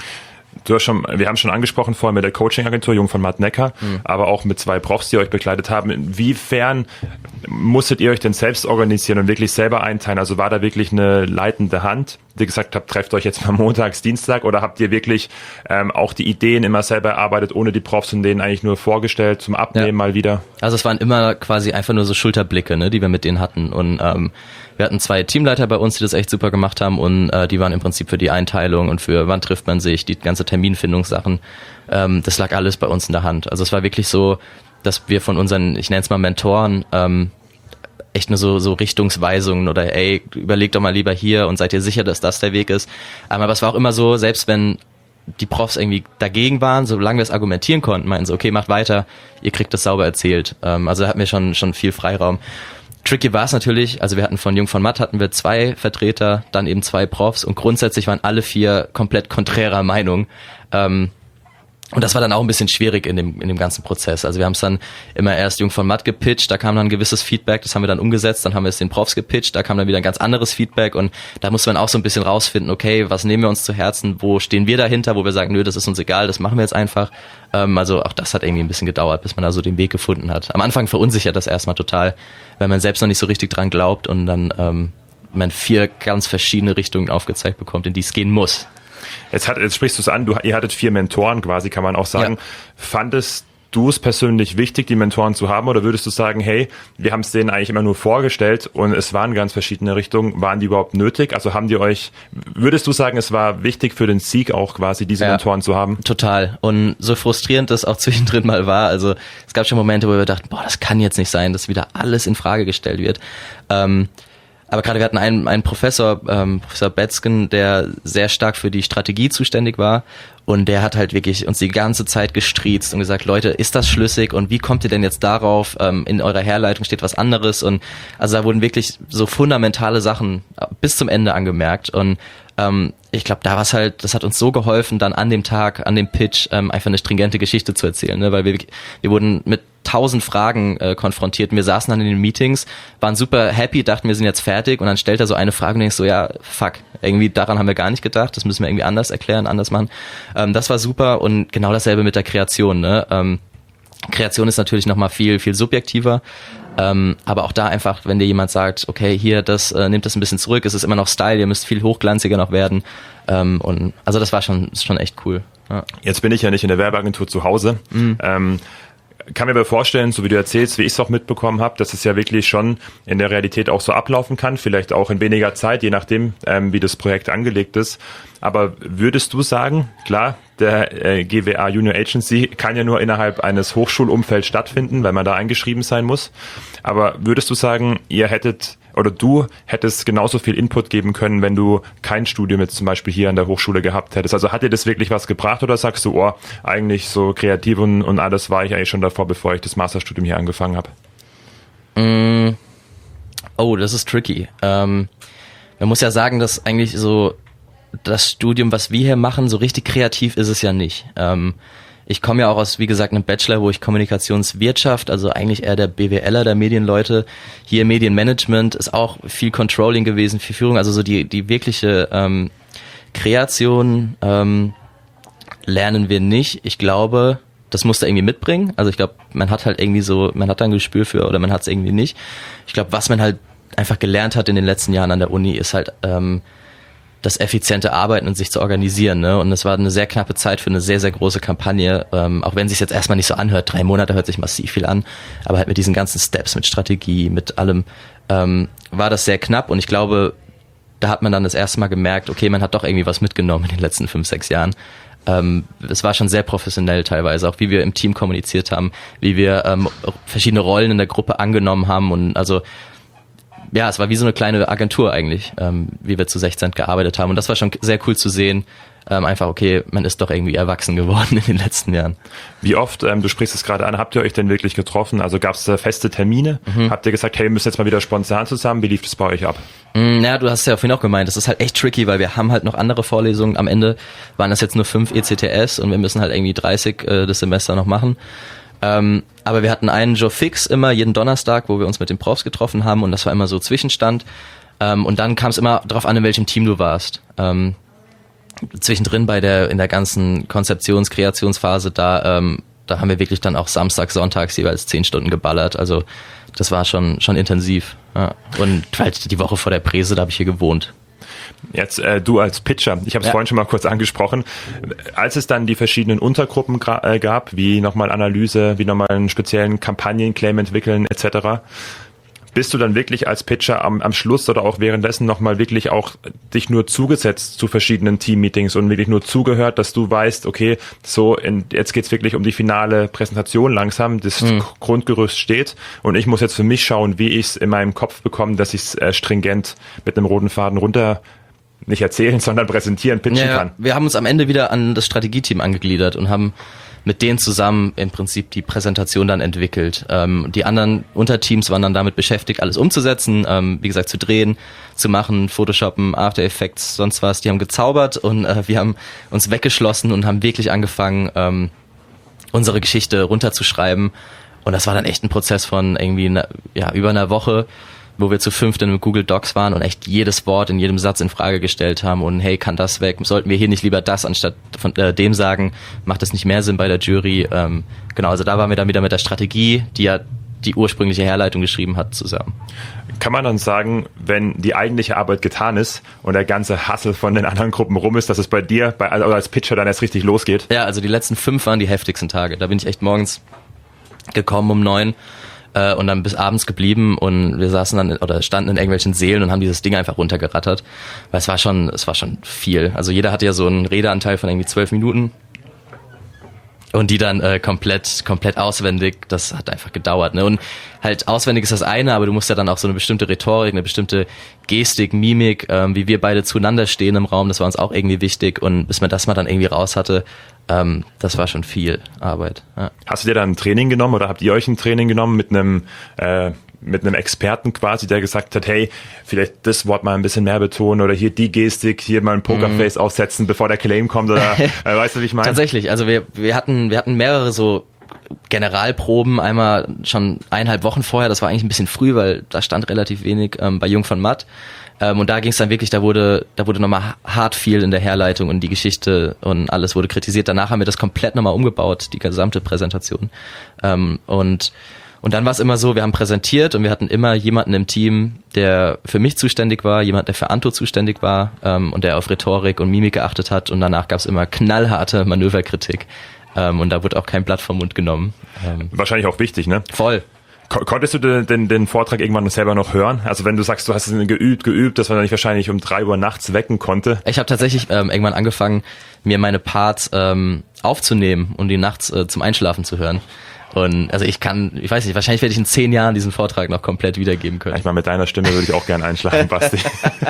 S2: Du hast schon, wir haben schon angesprochen vorhin mit der Coaching-Agentur Jung von Matt Neckar, mhm. aber auch mit zwei Profs, die euch begleitet haben. Inwiefern musstet ihr euch denn selbst organisieren und wirklich selber einteilen? Also war da wirklich eine leitende Hand, die gesagt habt, trefft euch jetzt mal montags, Dienstag, oder habt ihr wirklich ähm, auch die Ideen immer selber erarbeitet, ohne die Profs, und denen eigentlich nur vorgestellt zum Abnehmen ja. mal wieder?
S3: Also es waren immer quasi einfach nur so Schulterblicke, ne, die wir mit denen hatten, und ähm, wir hatten zwei Teamleiter bei uns, die das echt super gemacht haben, und äh, die waren im Prinzip für die Einteilung und für wann trifft man sich, die ganze Terminfindungssachen, ähm, das lag alles bei uns in der Hand. Also es war wirklich so, dass wir von unseren, ich nenne es mal Mentoren, ähm, echt nur so, so Richtungsweisungen oder ey, überleg doch mal lieber hier und seid ihr sicher, dass das der Weg ist. Ähm, aber es war auch immer so, selbst wenn die Profs irgendwie dagegen waren, solange wir es argumentieren konnten, meinten sie, okay, macht weiter, ihr kriegt das sauber erzählt. Ähm, also da hatten wir schon, schon viel Freiraum. Tricky war es natürlich, also wir hatten von Jung von Matt hatten wir zwei Vertreter, dann eben zwei Profs, und grundsätzlich waren alle vier komplett konträrer Meinung. Ähm, und das war dann auch ein bisschen schwierig in dem in dem ganzen Prozess. Also wir haben es dann immer erst Jung von Matt gepitcht, da kam dann ein gewisses Feedback, das haben wir dann umgesetzt, dann haben wir es den Profs gepitcht, da kam dann wieder ein ganz anderes Feedback, und da musste man auch so ein bisschen rausfinden, okay, was nehmen wir uns zu Herzen, wo stehen wir dahinter, wo wir sagen, nö, das ist uns egal, das machen wir jetzt einfach. Ähm, also auch das hat irgendwie ein bisschen gedauert, bis man da so den Weg gefunden hat. Am Anfang verunsichert das erstmal total, weil man selbst noch nicht so richtig dran glaubt und dann ähm, man vier ganz verschiedene Richtungen aufgezeigt bekommt, in die es gehen muss.
S2: Jetzt, hat, jetzt sprichst du es an, du, ihr hattet vier Mentoren quasi, kann man auch sagen. Ja. Fandest du es persönlich wichtig, die Mentoren zu haben, oder würdest du sagen, hey, wir haben es denen eigentlich immer nur vorgestellt und es waren ganz verschiedene Richtungen, waren die überhaupt nötig? Also haben die euch, würdest du sagen, es war wichtig für den Sieg auch quasi, diese ja, Mentoren zu haben?
S3: Total. Und so frustrierend das auch zwischendrin mal war, also es gab schon Momente, wo wir dachten, boah, das kann jetzt nicht sein, dass wieder alles in Frage gestellt wird. Ähm, Aber gerade wir hatten einen, einen Professor, ähm, Professor Betzgen, der sehr stark für die Strategie zuständig war, und der hat halt wirklich uns die ganze Zeit gestriezt und gesagt, Leute, ist das schlüssig und wie kommt ihr denn jetzt darauf? Ähm, in eurer Herleitung steht was anderes, und also da wurden wirklich so fundamentale Sachen bis zum Ende angemerkt, und ähm, ich glaube, da war es halt, das hat uns so geholfen, dann an dem Tag, an dem Pitch ähm, einfach eine stringente Geschichte zu erzählen, ne? Weil wir wir wurden mit tausend Fragen äh, konfrontiert. Wir saßen dann in den Meetings, waren super happy, dachten, wir sind jetzt fertig, und dann stellt er so eine Frage und denkst so, ja, fuck, irgendwie daran haben wir gar nicht gedacht, das müssen wir irgendwie anders erklären, anders machen. Ähm, das war super, und genau dasselbe mit der Kreation, ne? Ähm, Kreation ist natürlich nochmal viel, viel subjektiver, ähm, aber auch da einfach, wenn dir jemand sagt, okay, hier, das äh, nimmt das ein bisschen zurück, es ist immer noch Style, ihr müsst viel hochglanziger noch werden, ähm, und also das war schon, ist schon echt cool. Ja.
S2: Jetzt bin ich ja nicht in der Werbeagentur zu Hause, mhm. ähm, kann mir aber vorstellen, so wie du erzählst, wie ich es auch mitbekommen habe, dass es ja wirklich schon in der Realität auch so ablaufen kann, vielleicht auch in weniger Zeit, je nachdem, ähm, wie das Projekt angelegt ist. Aber würdest du sagen, klar, der äh, G W A Junior Agency kann ja nur innerhalb eines Hochschulumfelds stattfinden, weil man da eingeschrieben sein muss. Aber würdest du sagen, ihr hättet oder du hättest genauso viel Input geben können, wenn du kein Studium jetzt zum Beispiel hier an der Hochschule gehabt hättest? Also hat dir das wirklich was gebracht, oder sagst du, oh, eigentlich so kreativ und, und alles war ich eigentlich schon davor, bevor ich das Masterstudium hier angefangen habe?
S3: Mm, oh, das ist tricky. Ähm, man muss ja sagen, dass eigentlich so das Studium, was wir hier machen, so richtig kreativ ist es ja nicht. Ähm, Ich komme ja auch aus, wie gesagt, einem Bachelor, wo ich Kommunikationswirtschaft, also eigentlich eher der B W Ler der Medienleute. Hier Medienmanagement ist auch viel Controlling gewesen, viel Führung, also so die die wirkliche ähm, Kreation ähm, lernen wir nicht. Ich glaube, das musst du irgendwie mitbringen. Also ich glaube, man hat halt irgendwie so, man hat da ein Gespür für, oder man hat es irgendwie nicht. Ich glaube, was man halt einfach gelernt hat in den letzten Jahren an der Uni, ist halt ähm, das effiziente Arbeiten und sich zu organisieren, ne? Und es war eine sehr knappe Zeit für eine sehr, sehr große Kampagne, ähm, auch wenn es sich jetzt erstmal nicht so anhört. Drei Monate hört sich massiv viel an, aber halt mit diesen ganzen Steps, mit Strategie, mit allem, ähm, war das sehr knapp, und ich glaube, da hat man dann das erste Mal gemerkt, okay, man hat doch irgendwie was mitgenommen in den letzten fünf, sechs Jahren. Ähm, es war schon sehr professionell teilweise, auch wie wir im Team kommuniziert haben, wie wir ähm, verschiedene Rollen in der Gruppe angenommen haben, und also ja, es war wie so eine kleine Agentur eigentlich, ähm, wie wir zu sechzehn gearbeitet haben. Und das war schon sehr cool zu sehen. Ähm, einfach, okay, man ist doch irgendwie erwachsen geworden in den letzten Jahren.
S2: Wie oft, ähm, du sprichst es gerade an, habt ihr euch denn wirklich getroffen? Also gab es da feste Termine? Mhm. Habt ihr gesagt, hey, wir müssen jetzt mal wieder spontan zusammen? Wie lief das bei euch ab?
S3: Mm, ja, du hast es ja vorhin auch gemeint, das ist halt echt tricky, weil wir haben halt noch andere Vorlesungen. Am Ende waren das jetzt nur fünf E C T S und wir müssen halt irgendwie dreißig äh, das Semester noch machen. Ähm, aber wir hatten einen Joe Fix immer, jeden Donnerstag, wo wir uns mit den Profs getroffen haben und das war immer so Zwischenstand. Ähm, und dann kam es immer darauf an, in welchem Team du warst. Ähm, zwischendrin bei der, in der ganzen Konzeptions-, Kreationsphase, da, ähm, da haben wir wirklich dann auch Samstag, Sonntags jeweils zehn Stunden geballert. Also das war schon, schon intensiv. Ja. Und halt die Woche vor der Präse, da habe ich hier gewohnt.
S2: Jetzt äh, du als Pitcher, ich habe es ja. vorhin schon mal kurz angesprochen, als es dann die verschiedenen Untergruppen gra- äh, gab, wie nochmal Analyse, wie nochmal einen speziellen Kampagnenclaim entwickeln et cetera, bist du dann wirklich als Pitcher am, am Schluss oder auch währenddessen nochmal wirklich auch dich nur zugesetzt zu verschiedenen Team-Meetings und wirklich nur zugehört, dass du weißt, okay, so in, jetzt geht's wirklich um die finale Präsentation langsam, das mhm. Grundgerüst steht und ich muss jetzt für mich schauen, wie ich es in meinem Kopf bekomme, dass ich es äh, stringent mit einem roten Faden runter nicht erzählen, sondern präsentieren, pitchen
S3: ja,
S2: kann.
S3: Wir haben uns am Ende wieder an das Strategieteam angegliedert und haben mit denen zusammen im Prinzip die Präsentation dann entwickelt. Ähm, die anderen Unterteams waren dann damit beschäftigt, alles umzusetzen, ähm, wie gesagt, zu drehen, zu machen, Photoshoppen, After Effects, sonst was. Die haben gezaubert und äh, wir haben uns weggeschlossen und haben wirklich angefangen, ähm, unsere Geschichte runterzuschreiben. Und das war dann echt ein Prozess von irgendwie eine, ja, über einer Woche, wo wir zu fünft in Google Docs waren und echt jedes Wort in jedem Satz in Frage gestellt haben und hey, kann das weg? Sollten wir hier nicht lieber das anstatt von äh, dem sagen? Macht das nicht mehr Sinn bei der Jury? Ähm, genau, also da waren wir dann wieder mit der Strategie, die ja die ursprüngliche Herleitung geschrieben hat, zusammen.
S2: Kann man dann sagen, wenn die eigentliche Arbeit getan ist und der ganze Hassel von den anderen Gruppen rum ist, dass es bei dir bei, also als Pitcher dann erst richtig losgeht?
S3: Ja, also die letzten fünf waren die heftigsten Tage. Da bin ich echt morgens gekommen um neun und dann bis abends geblieben und wir saßen dann oder standen in irgendwelchen Sälen und haben dieses Ding einfach runtergerattert, weil es war schon, es war schon viel. Also jeder hatte ja so einen Redeanteil von irgendwie zwölf Minuten und die dann äh, komplett, komplett auswendig. Das hat einfach gedauert, ne? Und halt auswendig ist das eine, aber du musst ja dann auch so eine bestimmte Rhetorik, eine bestimmte Gestik, Mimik, ähm, wie wir beide zueinander stehen im Raum. Das war uns auch irgendwie wichtig und bis man das mal dann irgendwie raus hatte. Ähm, das war schon viel Arbeit. Ja.
S2: Hast du dir dann ein Training genommen oder habt ihr euch ein Training genommen mit einem äh, mit einem Experten quasi, der gesagt hat, hey, vielleicht das Wort mal ein bisschen mehr betonen oder hier die Gestik, hier mal ein Pokerface mhm. aufsetzen, bevor der Claim kommt oder äh, weißt du, wie ich meine?
S3: Tatsächlich, also wir wir hatten wir hatten mehrere so Generalproben, einmal schon eineinhalb Wochen vorher, das war eigentlich ein bisschen früh, weil da stand relativ wenig ähm, bei Jung von Matt. Ähm, und da ging es dann wirklich, da wurde da wurde nochmal hart viel in der Herleitung und die Geschichte und alles wurde kritisiert. Danach haben wir das komplett nochmal umgebaut, die gesamte Präsentation. Ähm, und und dann war es immer so, wir haben präsentiert und wir hatten immer jemanden im Team, der für mich zuständig war, jemand, der für Anto zuständig war ähm, und der auf Rhetorik und Mimik geachtet hat. Und danach gab es immer knallharte Manöverkritik. Ähm, und da wurde auch kein Blatt vom Mund genommen. Ähm,
S2: Wahrscheinlich auch wichtig, ne?
S3: Voll.
S2: Konntest du den, den, den Vortrag irgendwann selber noch hören? Also wenn du sagst, du hast es geübt, geübt, dass man dich wahrscheinlich um drei Uhr nachts wecken konnte.
S3: Ich habe tatsächlich ähm, irgendwann angefangen, mir meine Parts ähm, aufzunehmen und die nachts äh, zum Einschlafen zu hören. Und also ich kann, ich weiß nicht, wahrscheinlich werde ich in zehn Jahren diesen Vortrag noch komplett wiedergeben können.
S2: Ich meine, mit deiner Stimme würde ich auch gerne einschlafen, Basti.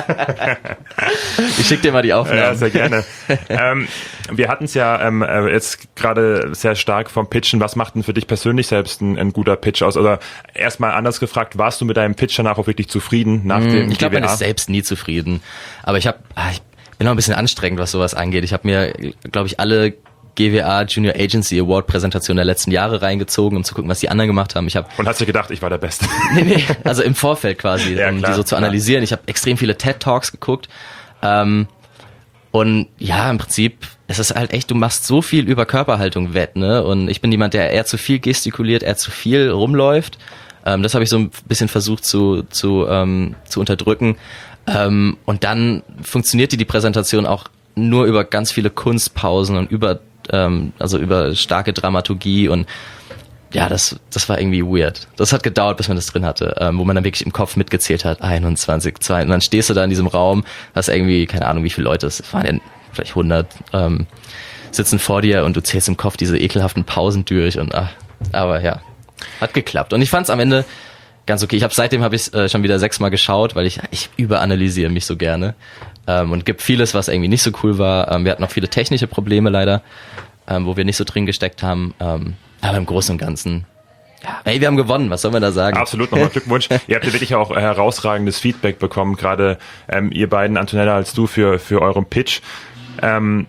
S3: Ich schicke dir mal die Aufnahmen.
S2: Ja, sehr gerne. ähm, wir hatten es ja ähm, jetzt gerade sehr stark vom Pitchen. Was macht denn für dich persönlich selbst ein, ein guter Pitch aus? Oder erstmal anders gefragt, warst du mit deinem Pitch danach auch wirklich zufrieden nach mmh, dem
S3: Ich glaube, man ist selbst nie zufrieden. Aber ich habe, ich bin noch ein bisschen anstrengend, was sowas angeht. Ich habe mir, glaube ich, alle G W A Junior Agency Award Präsentation der letzten Jahre reingezogen, um zu gucken, was die anderen gemacht haben. Ich hab
S2: Und hast du gedacht, ich war der Beste?
S3: nee, nee, also im Vorfeld quasi,
S2: ja,
S3: um
S2: klar,
S3: die so zu
S2: klar.
S3: analysieren. Ich habe extrem viele TED Talks geguckt. Ähm, und ja, im Prinzip, es ist halt echt, du machst so viel über Körperhaltung wett, ne? Und ich bin jemand, der eher zu viel gestikuliert, eher zu viel rumläuft. Ähm, das habe ich so ein bisschen versucht zu, zu, ähm, zu unterdrücken. Ähm, und dann funktionierte die Präsentation auch nur über ganz viele Kunstpausen und über also über starke Dramaturgie und ja, das das war irgendwie weird. Das hat gedauert, bis man das drin hatte, ähm, wo man dann wirklich im Kopf mitgezählt hat, einundzwanzig, zwei und dann stehst du da in diesem Raum, hast irgendwie, keine Ahnung, wie viele Leute, es waren ja vielleicht hundert, ähm, sitzen vor dir und du zählst im Kopf diese ekelhaften Pausen durch und ach, aber ja, hat geklappt. Und ich fand es am Ende ganz okay. Ich habe seitdem habe ich äh, schon wieder sechsmal geschaut, weil ich ich überanalysiere mich so gerne ähm, und gibt vieles, was irgendwie nicht so cool war. Ähm, wir hatten auch viele technische Probleme leider, ähm, wo wir nicht so drin gesteckt haben. Ähm, aber im Großen und Ganzen, ja, ey, wir haben gewonnen. Was soll man da sagen?
S2: Absolut, nochmal Glückwunsch. Ihr habt ja wirklich auch herausragendes Feedback bekommen, gerade ähm, ihr beiden, Antonella als du, für für euren Pitch. Ähm,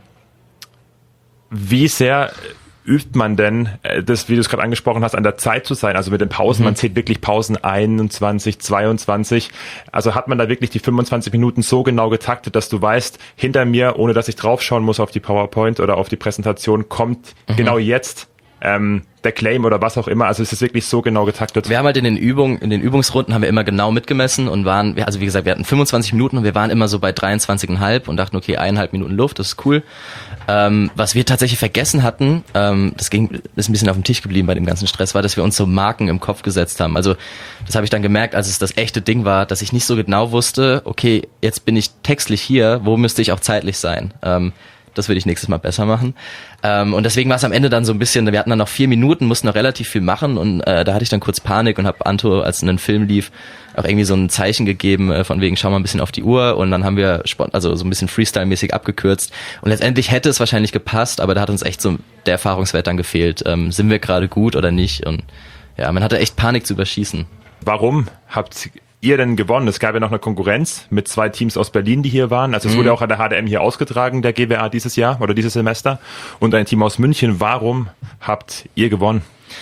S2: wie sehr übt man denn, das, wie du es gerade angesprochen hast, an der Zeit zu sein, also mit den Pausen, mhm. man zählt wirklich Pausen einundzwanzig, zweiundzwanzig, also hat man da wirklich die fünfundzwanzig Minuten so genau getaktet, dass du weißt, hinter mir, ohne dass ich draufschauen muss auf die PowerPoint oder auf die Präsentation, kommt mhm. genau jetzt ähm, der Claim oder was auch immer, also es ist wirklich so genau getaktet.
S3: Wir haben halt in den Übungen, in den Übungsrunden haben wir immer genau mitgemessen und waren, also wie gesagt, wir hatten fünfundzwanzig Minuten und wir waren immer so bei dreiundzwanzig Komma fünf und dachten, okay, eineinhalb Minuten Luft, das ist cool. Ähm, was wir tatsächlich vergessen hatten, ähm, das ging, ist ein bisschen auf dem Tisch geblieben bei dem ganzen Stress, war, dass wir uns so Marken im Kopf gesetzt haben. Also das habe ich dann gemerkt, als es das echte Ding war, dass ich nicht so genau wusste, okay, jetzt bin ich textlich hier, wo müsste ich auch zeitlich sein? Ähm, Das würde ich nächstes Mal besser machen. Ähm, und deswegen war es am Ende dann so ein bisschen, wir hatten dann noch vier Minuten, mussten noch relativ viel machen und äh, da hatte ich dann kurz Panik und habe Anto, als ein Film lief, auch irgendwie so ein Zeichen gegeben, äh, von wegen, schau mal ein bisschen auf die Uhr und dann haben wir spont- also so ein bisschen Freestyle-mäßig abgekürzt und letztendlich hätte es wahrscheinlich gepasst, aber da hat uns echt so der Erfahrungswert dann gefehlt. Ähm, sind wir gerade gut oder nicht? Und ja, man hatte echt Panik zu überschießen.
S2: Warum habt ihr denn gewonnen? Es gab ja noch eine Konkurrenz mit zwei Teams aus Berlin, die hier waren. Also es mhm. wurde auch an der H D M hier ausgetragen, der G W A dieses Jahr oder dieses Semester. Und ein Team aus München. Warum habt ihr gewonnen?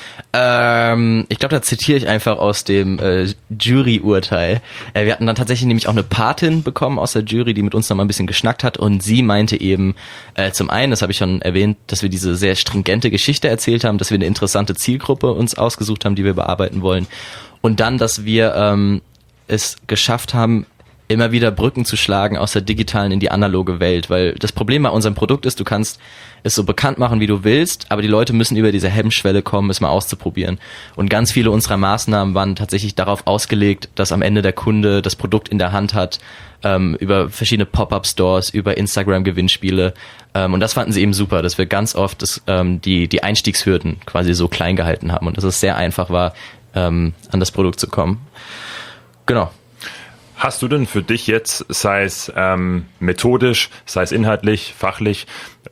S3: Ähm, ich glaube, da zitiere ich einfach aus dem äh, Jury-Urteil. Äh, wir hatten dann tatsächlich nämlich auch eine Patin bekommen aus der Jury, die mit uns noch mal ein bisschen geschnackt hat. Und sie meinte eben, äh, zum einen, das habe ich schon erwähnt, dass wir diese sehr stringente Geschichte erzählt haben, dass wir eine interessante Zielgruppe uns ausgesucht haben, die wir bearbeiten wollen. Und dann, dass wir ähm, es geschafft haben, immer wieder Brücken zu schlagen aus der digitalen in die analoge Welt, weil das Problem bei unserem Produkt ist, du kannst es so bekannt machen, wie du willst, aber die Leute müssen über diese Hemmschwelle kommen, es mal auszuprobieren. Und ganz viele unserer Maßnahmen waren tatsächlich darauf ausgelegt, dass am Ende der Kunde das Produkt in der Hand hat, ähm, über verschiedene Pop-up-Stores, über Instagram-Gewinnspiele. Ähm, und das fanden sie eben super, dass wir ganz oft das, ähm, die, die Einstiegshürden quasi so klein gehalten haben und dass es sehr einfach war, ähm, an das Produkt zu kommen. Genau.
S2: Hast du denn für dich jetzt, sei es ähm, methodisch, sei es inhaltlich, fachlich,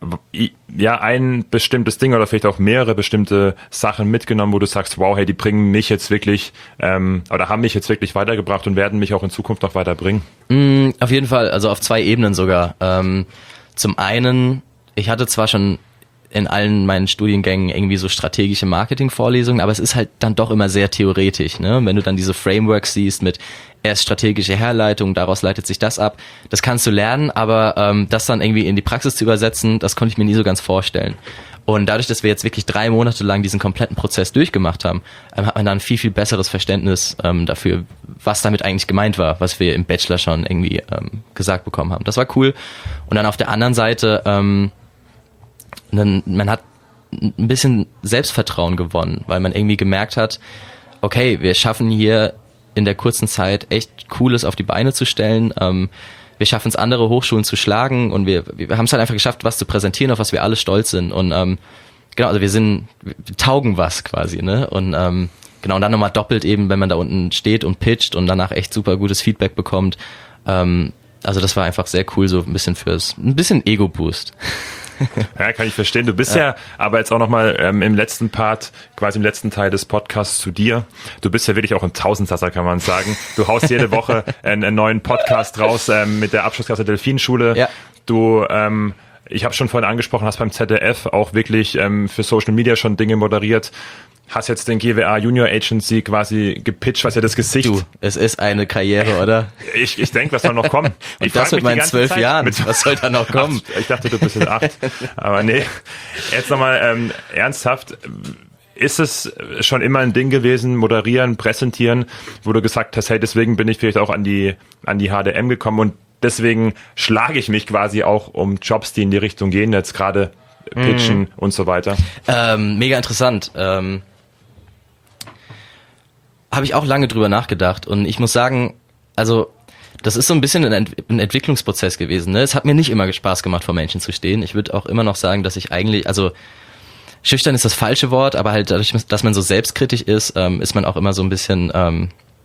S2: ja, ein bestimmtes Ding oder vielleicht auch mehrere bestimmte Sachen mitgenommen, wo du sagst, wow, hey, die bringen mich jetzt wirklich ähm, oder haben mich jetzt wirklich weitergebracht und werden mich auch in Zukunft noch weiterbringen?
S3: Mm, auf jeden Fall, also auf zwei Ebenen sogar. Ähm, zum einen, ich hatte zwar schon in allen meinen Studiengängen irgendwie so strategische Marketing-Vorlesungen, aber es ist halt dann doch immer sehr theoretisch, ne? Wenn du dann diese Frameworks siehst mit erst strategische Herleitung, daraus leitet sich das ab, das kannst du lernen, aber ähm, das dann irgendwie in die Praxis zu übersetzen, das konnte ich mir nie so ganz vorstellen. Und dadurch, dass wir jetzt wirklich drei Monate lang diesen kompletten Prozess durchgemacht haben, ähm, hat man dann ein viel, viel besseres Verständnis ähm, dafür, was damit eigentlich gemeint war, was wir im Bachelor schon irgendwie ähm, gesagt bekommen haben. Das war cool. Und dann auf der anderen Seite, ähm, dann, man hat ein bisschen Selbstvertrauen gewonnen, weil man irgendwie gemerkt hat, okay, wir schaffen hier in der kurzen Zeit echt Cooles auf die Beine zu stellen. Ähm, wir schaffen es, andere Hochschulen zu schlagen und wir, wir haben es halt einfach geschafft, was zu präsentieren, auf was wir alle stolz sind. Und ähm, genau, also wir sind, wir taugen was quasi, ne? Und ähm, genau, und dann nochmal doppelt eben, wenn man da unten steht und pitcht und danach echt super gutes Feedback bekommt. Ähm, also das war einfach sehr cool, so ein bisschen fürs, ein bisschen Ego-Boost.
S2: Ja, kann ich verstehen. Du bist ja, ja aber jetzt auch nochmal ähm, im letzten Part, quasi im letzten Teil des Podcasts zu dir. Du bist ja wirklich auch ein Tausendsasser, kann man sagen. Du haust jede Woche einen, einen neuen Podcast raus ähm, mit der Abschlussklasse Delfinschule. Ja. Du, ähm, ich habe schon vorhin angesprochen, hast beim Z D F auch wirklich ähm, für Social Media schon Dinge moderiert. Hast jetzt den G W A Junior Agency quasi gepitcht, was ja das Gesicht...
S3: Du, es ist eine Karriere, oder?
S2: Ich, ich denke, was soll noch kommen?
S3: Und ich das mit meinen zwölf Zeit, Jahren, mit, was soll da noch kommen?
S2: Acht, ich dachte, du bist jetzt acht, aber nee. Jetzt nochmal ähm, ernsthaft, ist es schon immer ein Ding gewesen, moderieren, präsentieren, wo du gesagt hast, hey, deswegen bin ich vielleicht auch an die, an die H D M gekommen und deswegen schlage ich mich quasi auch um Jobs, die in die Richtung gehen, jetzt gerade pitchen mm. und so weiter?
S3: Ähm, mega interessant. Ähm, Habe ich auch lange drüber nachgedacht und ich muss sagen, also das ist so ein bisschen ein, Ent- ein Entwicklungsprozess gewesen. Ne? Es hat mir nicht immer Spaß gemacht, vor Menschen zu stehen. Ich würde auch immer noch sagen, dass ich eigentlich, also schüchtern ist das falsche Wort, aber halt dadurch, dass man so selbstkritisch ist, ähm, ist man auch immer so ein bisschen, ähm,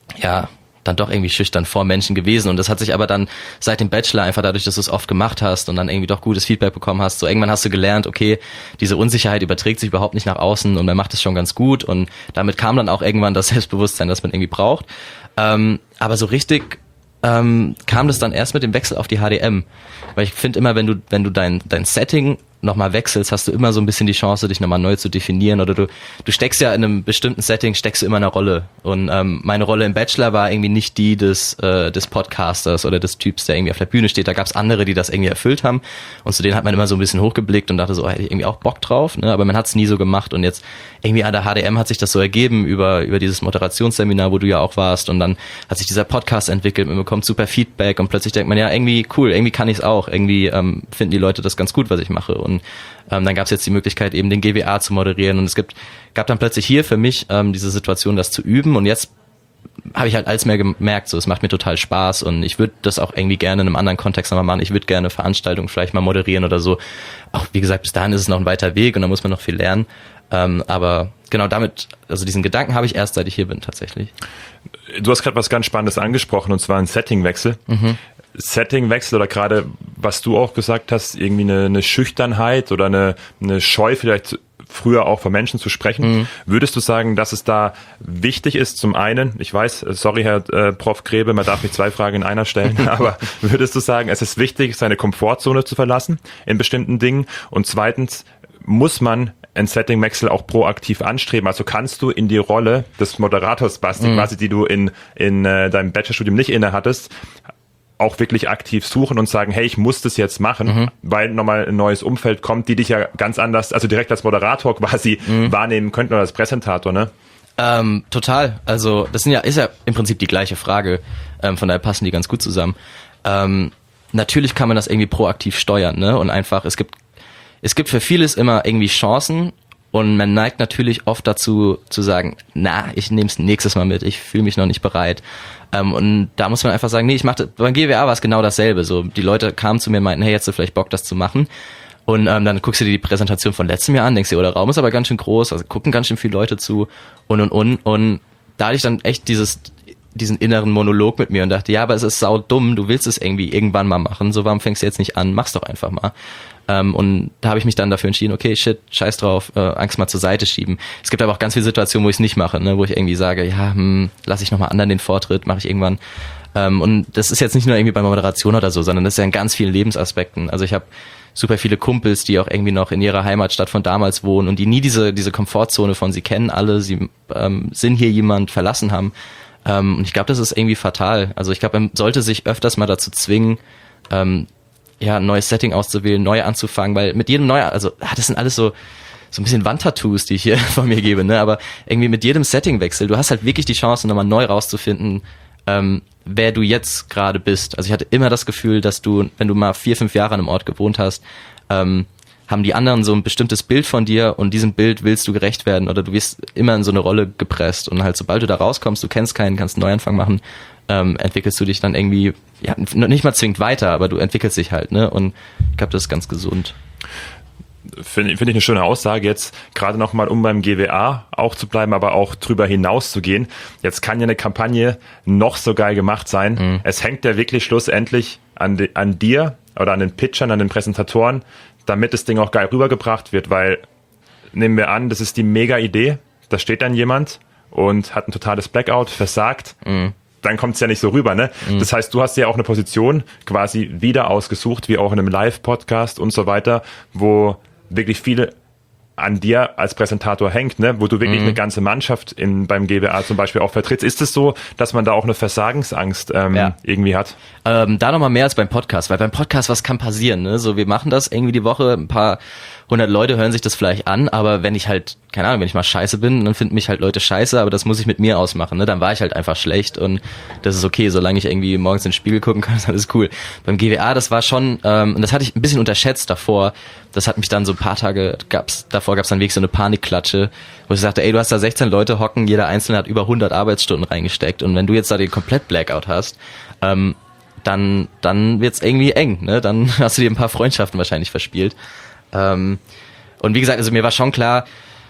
S3: ja, dann doch irgendwie schüchtern vor Menschen gewesen. Und das hat sich aber dann seit dem Bachelor einfach dadurch, dass du es oft gemacht hast und dann irgendwie doch gutes Feedback bekommen hast, so irgendwann hast du gelernt, okay, diese Unsicherheit überträgt sich überhaupt nicht nach außen und man macht es schon ganz gut. Und damit kam dann auch irgendwann das Selbstbewusstsein, das man irgendwie braucht. Ähm, aber so richtig ähm, kam das dann erst mit dem Wechsel auf die H D M. Weil ich finde immer, wenn du, wenn du dein, dein Setting nochmal wechselst, hast du immer so ein bisschen die Chance, dich nochmal neu zu definieren, oder du du steckst ja in einem bestimmten Setting, steckst du immer in einer Rolle, und ähm, meine Rolle im Bachelor war irgendwie nicht die des äh, des Podcasters oder des Typs, der irgendwie auf der Bühne steht. Da gab's andere, die das irgendwie erfüllt haben, und zu denen hat man immer so ein bisschen hochgeblickt und dachte so, oh, hätte ich irgendwie auch Bock drauf, ne? Aber man hat's nie so gemacht, und jetzt irgendwie an der H D M hat sich das so ergeben über über dieses Moderationsseminar, wo du ja auch warst, und dann hat sich dieser Podcast entwickelt, man bekommt super Feedback und plötzlich denkt man, ja, irgendwie cool, irgendwie kann ich's auch, irgendwie ähm, finden die Leute das ganz gut, was ich mache. Und ähm, dann gab es jetzt die Möglichkeit, eben den G W A zu moderieren, und es gibt gab dann plötzlich hier für mich ähm, diese Situation, das zu üben, und jetzt habe ich halt alles mehr gemerkt, so, es macht mir total Spaß, und ich würde das auch irgendwie gerne in einem anderen Kontext nochmal machen. Ich würde gerne Veranstaltungen vielleicht mal moderieren oder so. Auch wie gesagt, bis dahin ist es noch ein weiter Weg und da muss man noch viel lernen. Ähm, aber genau damit, also diesen Gedanken habe ich erst, seit ich hier bin, tatsächlich.
S2: Du hast gerade was ganz Spannendes angesprochen, und zwar einen Settingwechsel. Mhm. Settingwechsel, oder gerade, was du auch gesagt hast, irgendwie eine, eine Schüchternheit oder eine, eine Scheu vielleicht früher auch vor Menschen zu sprechen. Mhm. Würdest du sagen, dass es da wichtig ist, zum einen, ich weiß, sorry Herr äh, Prof Grebe, man darf nicht zwei Fragen in einer stellen, aber würdest du sagen, es ist wichtig, seine Komfortzone zu verlassen in bestimmten Dingen? Und zweitens, muss man einen Settingwechsel auch proaktiv anstreben? Also kannst du in die Rolle des Moderators, Basti, mhm. quasi, die du in, in äh, deinem Bachelorstudium nicht inne hattest, auch wirklich aktiv suchen und sagen, hey, ich muss das jetzt machen, mhm. weil nochmal ein neues Umfeld kommt, die dich ja ganz anders, also direkt als Moderator quasi mhm. wahrnehmen könnten oder als Präsentator, ne?
S3: Ähm, total. Also das sind ja, ist ja im Prinzip die gleiche Frage, ähm, von daher passen die ganz gut zusammen. Ähm, natürlich kann man das irgendwie proaktiv steuern, ne? Und einfach, es gibt, es gibt für vieles immer irgendwie Chancen, und man neigt natürlich oft dazu zu sagen, na, ich nehme es nächstes Mal mit, ich fühle mich noch nicht bereit. Ähm, und da muss man einfach sagen, nee, ich machte, beim G W A war es genau dasselbe. So, die Leute kamen zu mir und meinten, hey, jetzt hast du vielleicht Bock, das zu machen. Und ähm, dann guckst du dir die Präsentation von letztem Jahr an, denkst dir, oh, der Raum ist aber ganz schön groß, also gucken ganz schön viele Leute zu, und und und. Und da hatte ich dann echt dieses diesen inneren Monolog mit mir und dachte, ja, aber es ist sau dumm, du willst es irgendwie irgendwann mal machen, so warum fängst du jetzt nicht an, mach's doch einfach mal. Ähm, und da habe ich mich dann dafür entschieden, okay, shit, scheiß drauf, äh, Angst mal zur Seite schieben. Es gibt aber auch ganz viele Situationen, wo ich es nicht mache, ne, wo ich irgendwie sage, ja, hm, lass ich nochmal anderen den Vortritt, mache ich irgendwann. Ähm, und das ist jetzt nicht nur irgendwie bei Moderation oder so, sondern das ist ja in ganz vielen Lebensaspekten. Also ich habe super viele Kumpels, die auch irgendwie noch in ihrer Heimatstadt von damals wohnen und die nie diese diese Komfortzone von, sie kennen alle, sie ähm, sind hier jemand, verlassen haben. Ähm, und ich glaube, das ist irgendwie fatal. Also ich glaube, man sollte sich öfters mal dazu zwingen, ähm, ja, ein neues Setting auszuwählen, neu anzufangen, weil mit jedem neu, also ah, das sind alles so so ein bisschen Wandtattoos, die ich hier von mir gebe, ne? Aber irgendwie mit jedem Settingwechsel, du hast halt wirklich die Chance, nochmal neu rauszufinden, ähm, wer du jetzt gerade bist. Also ich hatte immer das Gefühl, dass du, wenn du mal vier, fünf Jahre an einem Ort gewohnt hast, ähm, haben die anderen so ein bestimmtes Bild von dir, und diesem Bild willst du gerecht werden, oder du wirst immer in so eine Rolle gepresst, und halt sobald du da rauskommst, du kennst keinen, kannst einen Neuanfang machen, ähm, entwickelst du dich dann irgendwie, ja, nicht mal zwingend weiter, aber du entwickelst dich halt, ne? Und ich glaube, das ist ganz gesund.
S2: Finde find ich eine schöne Aussage jetzt, gerade nochmal, um beim G W A auch zu bleiben, aber auch drüber hinaus zu gehen. Jetzt kann ja eine Kampagne noch so geil gemacht sein. Mhm. Es hängt ja wirklich schlussendlich an, de, an dir oder an den Pitchern, an den Präsentatoren, damit das Ding auch geil rübergebracht wird, weil, nehmen wir an, das ist die Mega-Idee, da steht dann jemand und hat ein totales Blackout, versagt, mhm. dann kommt es ja nicht so rüber, ne? Mhm. Das heißt, du hast ja auch eine Position quasi wieder ausgesucht, wie auch in einem Live-Podcast und so weiter, wo wirklich viele an dir als Präsentator hängt, ne, wo du wirklich mhm. eine ganze Mannschaft in, beim G W A zum Beispiel auch vertrittst. Ist es so, dass man da auch eine Versagensangst ähm, ja. irgendwie hat?
S3: Ähm, da nochmal mehr als beim Podcast, weil beim Podcast, was kann passieren, ne? So, wir machen das irgendwie die Woche, ein paar hundert Leute hören sich das vielleicht an, aber wenn ich halt, keine Ahnung, wenn ich mal scheiße bin, dann finden mich halt Leute scheiße, aber das muss ich mit mir ausmachen, ne? Dann war ich halt einfach schlecht, und das ist okay, solange ich irgendwie morgens in den Spiegel gucken kann, ist alles cool. Beim G W A, das war schon, ähm, und das hatte ich ein bisschen unterschätzt davor, das hat mich dann so ein paar Tage, gab's, davor gab's dann wirklich so eine Panikklatsche, wo ich sagte, ey, du hast da sechzehn Leute hocken, jeder Einzelne hat über hundert Arbeitsstunden reingesteckt, und wenn du jetzt da den komplett Blackout hast, ähm, dann, dann wird's irgendwie eng, ne? Dann hast du dir ein paar Freundschaften wahrscheinlich verspielt. Ähm, und wie gesagt, also mir war schon klar,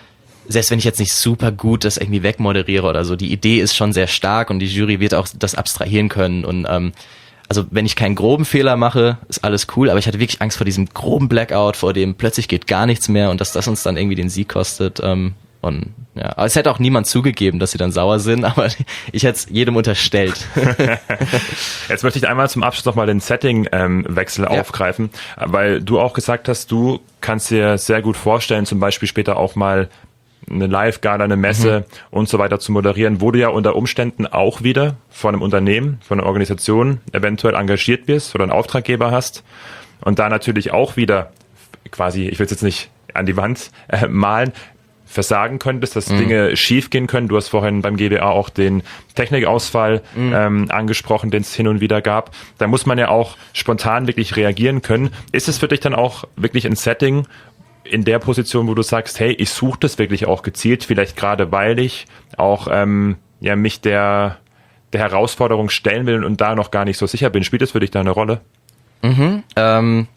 S3: selbst wenn ich jetzt nicht super gut das irgendwie wegmoderiere oder so, die Idee ist schon sehr stark und die Jury wird auch das abstrahieren können und ähm, also wenn ich keinen groben Fehler mache, ist alles cool, aber ich hatte wirklich Angst vor diesem groben Blackout, vor dem plötzlich geht gar nichts mehr und dass das uns dann irgendwie den Sieg kostet. Ähm, und ja, aber es hätte auch niemand zugegeben, dass sie dann sauer sind, aber ich hätte es jedem unterstellt.
S2: Jetzt möchte ich einmal zum Abschluss nochmal den Setting-Wechsel ähm, ja. aufgreifen, weil du auch gesagt hast, du kannst dir sehr gut vorstellen, zum Beispiel später auch mal eine Live-Gala, eine Messe mhm. und so weiter zu moderieren, wo du ja unter Umständen auch wieder von einem Unternehmen, von einer Organisation eventuell engagiert bist oder einen Auftraggeber hast und da natürlich auch wieder quasi, ich will es jetzt nicht an die Wand äh, malen, versagen könntest, dass mhm. Dinge schief gehen können. Du hast vorhin beim G W A auch den Technikausfall mhm. ähm, angesprochen, den es hin und wieder gab. Da muss man ja auch spontan wirklich reagieren können. Ist es für dich dann auch wirklich ein Setting, in der Position, wo du sagst, hey, ich suche das wirklich auch gezielt, vielleicht gerade weil ich auch ähm, ja mich der der Herausforderung stellen will und da noch gar nicht so sicher bin. Spielt das für dich da eine Rolle?
S3: Mhm, ähm,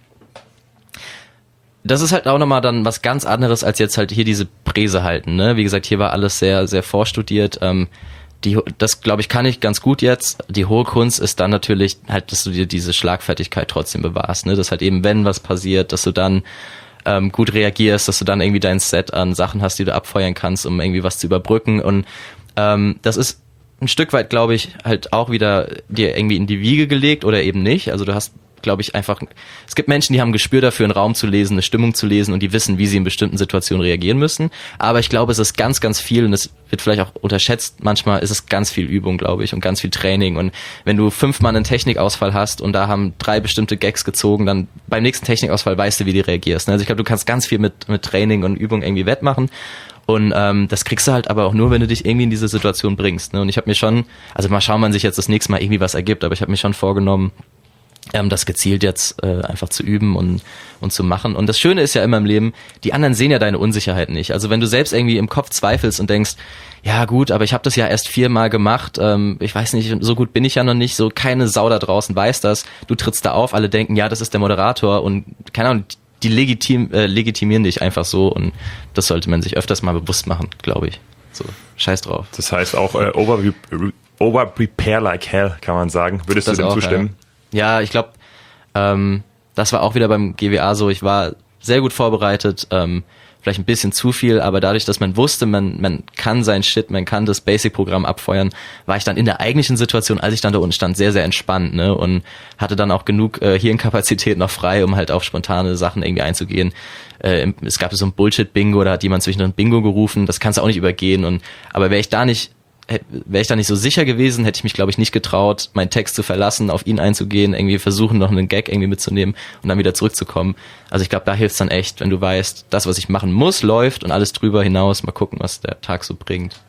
S3: das ist halt auch nochmal dann was ganz anderes, als jetzt halt hier diese Präse halten, ne? Wie gesagt, hier war alles sehr, sehr vorstudiert. Ähm, die, das, glaube ich, kann ich ganz gut jetzt. Die hohe Kunst ist dann natürlich halt, dass du dir diese Schlagfertigkeit trotzdem bewahrst, ne? Dass halt eben, wenn was passiert, dass du dann ähm, gut reagierst, dass du dann irgendwie dein Set an Sachen hast, die du abfeuern kannst, um irgendwie was zu überbrücken. Und ähm, das ist ein Stück weit, glaube ich, halt auch wieder dir irgendwie in die Wiege gelegt oder eben nicht. Also du hast, glaube ich, einfach, es gibt Menschen, die haben ein Gespür dafür, einen Raum zu lesen, eine Stimmung zu lesen und die wissen, wie sie in bestimmten Situationen reagieren müssen. Aber ich glaube, es ist ganz, ganz viel und es wird vielleicht auch unterschätzt. Manchmal ist es ganz viel Übung, glaube ich, und ganz viel Training. Und wenn du fünfmal einen Technikausfall hast und da haben drei bestimmte Gags gezogen, dann beim nächsten Technikausfall weißt du, wie du reagierst. Also ich glaube, du kannst ganz viel mit, mit Training und Übung irgendwie wettmachen. Und ähm, das kriegst du halt aber auch nur, wenn du dich irgendwie in diese Situation bringst. Ne? Und ich habe mir schon, also mal schauen, wann sich jetzt das nächste Mal irgendwie was ergibt, aber ich habe mir schon vorgenommen, ähm, das gezielt jetzt äh, einfach zu üben und und zu machen. Und das Schöne ist ja immer im Leben, die anderen sehen ja deine Unsicherheit nicht. Also wenn du selbst irgendwie im Kopf zweifelst und denkst, ja gut, aber ich habe das ja erst viermal gemacht, ähm, ich weiß nicht, so gut bin ich ja noch nicht, so keine Sau da draußen weiß das, du trittst da auf, alle denken, ja, das ist der Moderator und keine Ahnung, die legitim, äh, legitimieren dich einfach so und das sollte man sich öfters mal bewusst machen, glaube ich. So, scheiß drauf.
S2: Das heißt auch äh, over, over prepare like hell, kann man sagen. Würdest
S3: das
S2: du dem
S3: auch,
S2: zustimmen?
S3: Ja, ja ich glaube, ähm, das war auch wieder beim G W A so, ich war sehr gut vorbereitet, ähm, vielleicht ein bisschen zu viel, aber dadurch, dass man wusste, man man kann sein Shit, man kann das Basic-Programm abfeuern, war ich dann in der eigentlichen Situation, als ich dann da unten stand, sehr, sehr entspannt, ne, und hatte dann auch genug äh, Hirnkapazität noch frei, um halt auf spontane Sachen irgendwie einzugehen. Äh, es gab so ein Bullshit-Bingo, da hat jemand zwischendurch ein Bingo gerufen, das kannst du auch nicht übergehen, und aber wäre ich da nicht wäre ich da nicht so sicher gewesen, hätte ich mich, glaube ich, nicht getraut, meinen Text zu verlassen, auf ihn einzugehen, irgendwie versuchen, noch einen Gag irgendwie mitzunehmen und dann wieder zurückzukommen. Also ich glaube, da hilft's dann echt, wenn du weißt, das, was ich machen muss, läuft und alles drüber hinaus, mal gucken, was der Tag so bringt.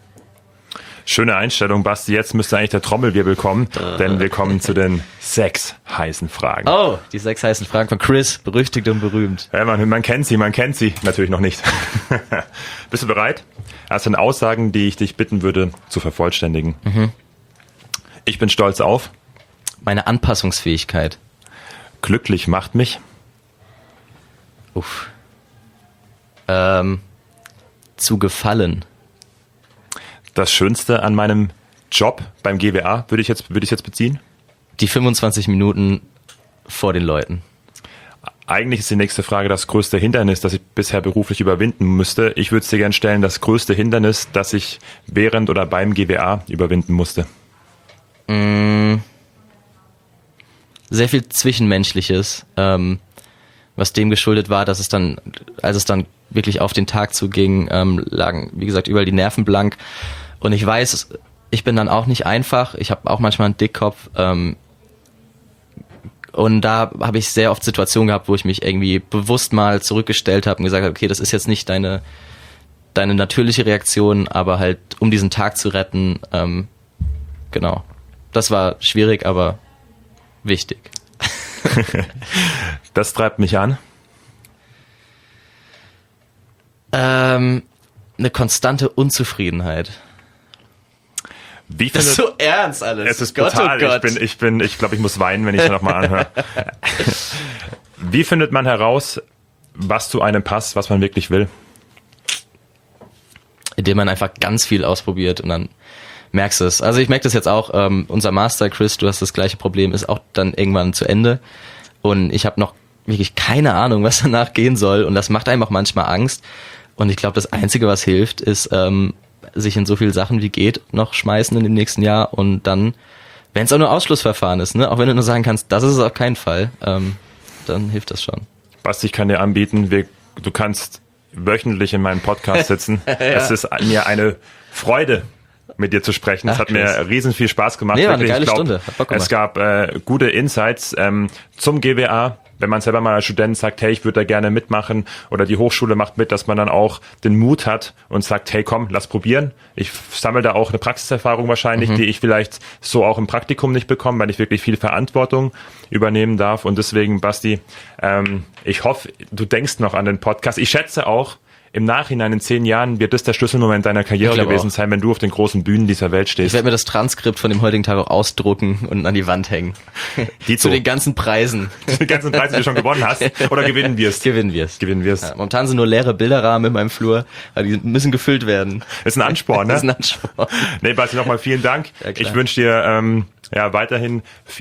S2: Schöne Einstellung, Basti. Jetzt müsste eigentlich der Trommelwirbel kommen, äh. denn wir kommen zu den sechs heißen Fragen.
S3: Oh, die sechs heißen Fragen von Chris, berüchtigt und berühmt.
S2: Ja, man, man kennt sie, man kennt sie. Natürlich noch nicht. Bist du bereit? Das sind Aussagen, die ich dich bitten würde, zu vervollständigen. Mhm. Ich bin stolz auf
S3: meine Anpassungsfähigkeit.
S2: Glücklich macht mich.
S3: Uff. Ähm, zu gefallen.
S2: Das Schönste an meinem Job beim G W A würde ich jetzt, würde ich jetzt beziehen?
S3: Die fünfundzwanzig Minuten vor den Leuten.
S2: Eigentlich ist die nächste Frage das größte Hindernis, das ich bisher beruflich überwinden müsste. Ich würde es dir gerne stellen, das größte Hindernis, das ich während oder beim G W A überwinden musste.
S3: Mmh, sehr viel Zwischenmenschliches, ähm, was dem geschuldet war, dass es dann, als es dann wirklich auf den Tag zuging, ähm, lagen, wie gesagt, überall die Nerven blank. Und ich weiß, ich bin dann auch nicht einfach. Ich habe auch manchmal einen Dickkopf. Ähm, und da habe ich sehr oft Situationen gehabt, wo ich mich irgendwie bewusst mal zurückgestellt habe und gesagt habe, okay, das ist jetzt nicht deine deine natürliche Reaktion, aber halt, um diesen Tag zu retten, ähm, genau. Das war schwierig, aber wichtig.
S2: Das treibt mich an.
S3: Ähm, eine konstante Unzufriedenheit.
S2: Wie
S3: das ist so ernst alles.
S2: Es ist
S3: Gott,
S2: brutal.
S3: Oh Gott.
S2: Ich bin, ich bin, ich glaube, ich muss weinen, wenn ich es nochmal anhöre. Wie findet man heraus, was zu einem passt, was man wirklich will?
S3: indem man einfach ganz viel ausprobiert und dann merkst du es. Also ich merke das jetzt auch, ähm, unser Master, Chris, du hast das gleiche Problem, ist auch dann irgendwann zu Ende und ich habe noch wirklich keine Ahnung, was danach gehen soll und das macht einem auch manchmal Angst und ich glaube, das Einzige, was hilft, ist ähm, sich in so viele Sachen wie geht noch schmeißen in dem nächsten Jahr und dann, wenn es auch nur Ausschlussverfahren ist, ne, auch wenn du nur sagen kannst, das ist es auf keinen Fall, ähm, dann hilft das schon.
S2: Basti, ich kann dir anbieten, wir, du kannst wöchentlich in meinem Podcast sitzen. Ja. Es ist mir eine Freude, mit dir zu sprechen. Es hat
S3: Chris.
S2: mir riesen viel Spaß gemacht.
S3: Nee, war eine
S2: Wirklich.
S3: geile
S2: Ich glaub,
S3: Stunde. Hat Bock gemacht.
S2: Es gab äh, gute Insights ähm, zum G W A. Wenn man selber mal als Student sagt, hey, ich würde da gerne mitmachen oder die Hochschule macht mit, dass man dann auch den Mut hat und sagt, hey, komm, lass probieren. Ich sammle da auch eine Praxiserfahrung wahrscheinlich, mhm. die ich vielleicht so auch im Praktikum nicht bekomme, weil ich wirklich viel Verantwortung übernehmen darf. Und deswegen, Basti, ähm, ich hoffe, du denkst noch an den Podcast. Ich schätze auch, im Nachhinein in zehn Jahren wird das der Schlüsselmoment deiner Karriere gewesen auch sein, wenn du auf den großen Bühnen dieser Welt stehst.
S3: Ich werde mir das Transkript von dem heutigen Tag auch ausdrucken und an die Wand hängen. Die zu den ganzen Preisen.
S2: Die ganzen Preise, die du schon gewonnen hast. Oder gewinnen wirst.
S3: Gewinnen wirst.
S2: Gewinnen wirst.
S3: Ja, momentan sind nur leere Bilderrahmen in meinem Flur, weil die müssen gefüllt werden.
S2: Das ist ein Ansporn, ne?
S3: Das ist ein Ansporn.
S2: Nee, Basti, nochmal vielen Dank.
S3: Ja,
S2: ich wünsche dir ähm, ja weiterhin viel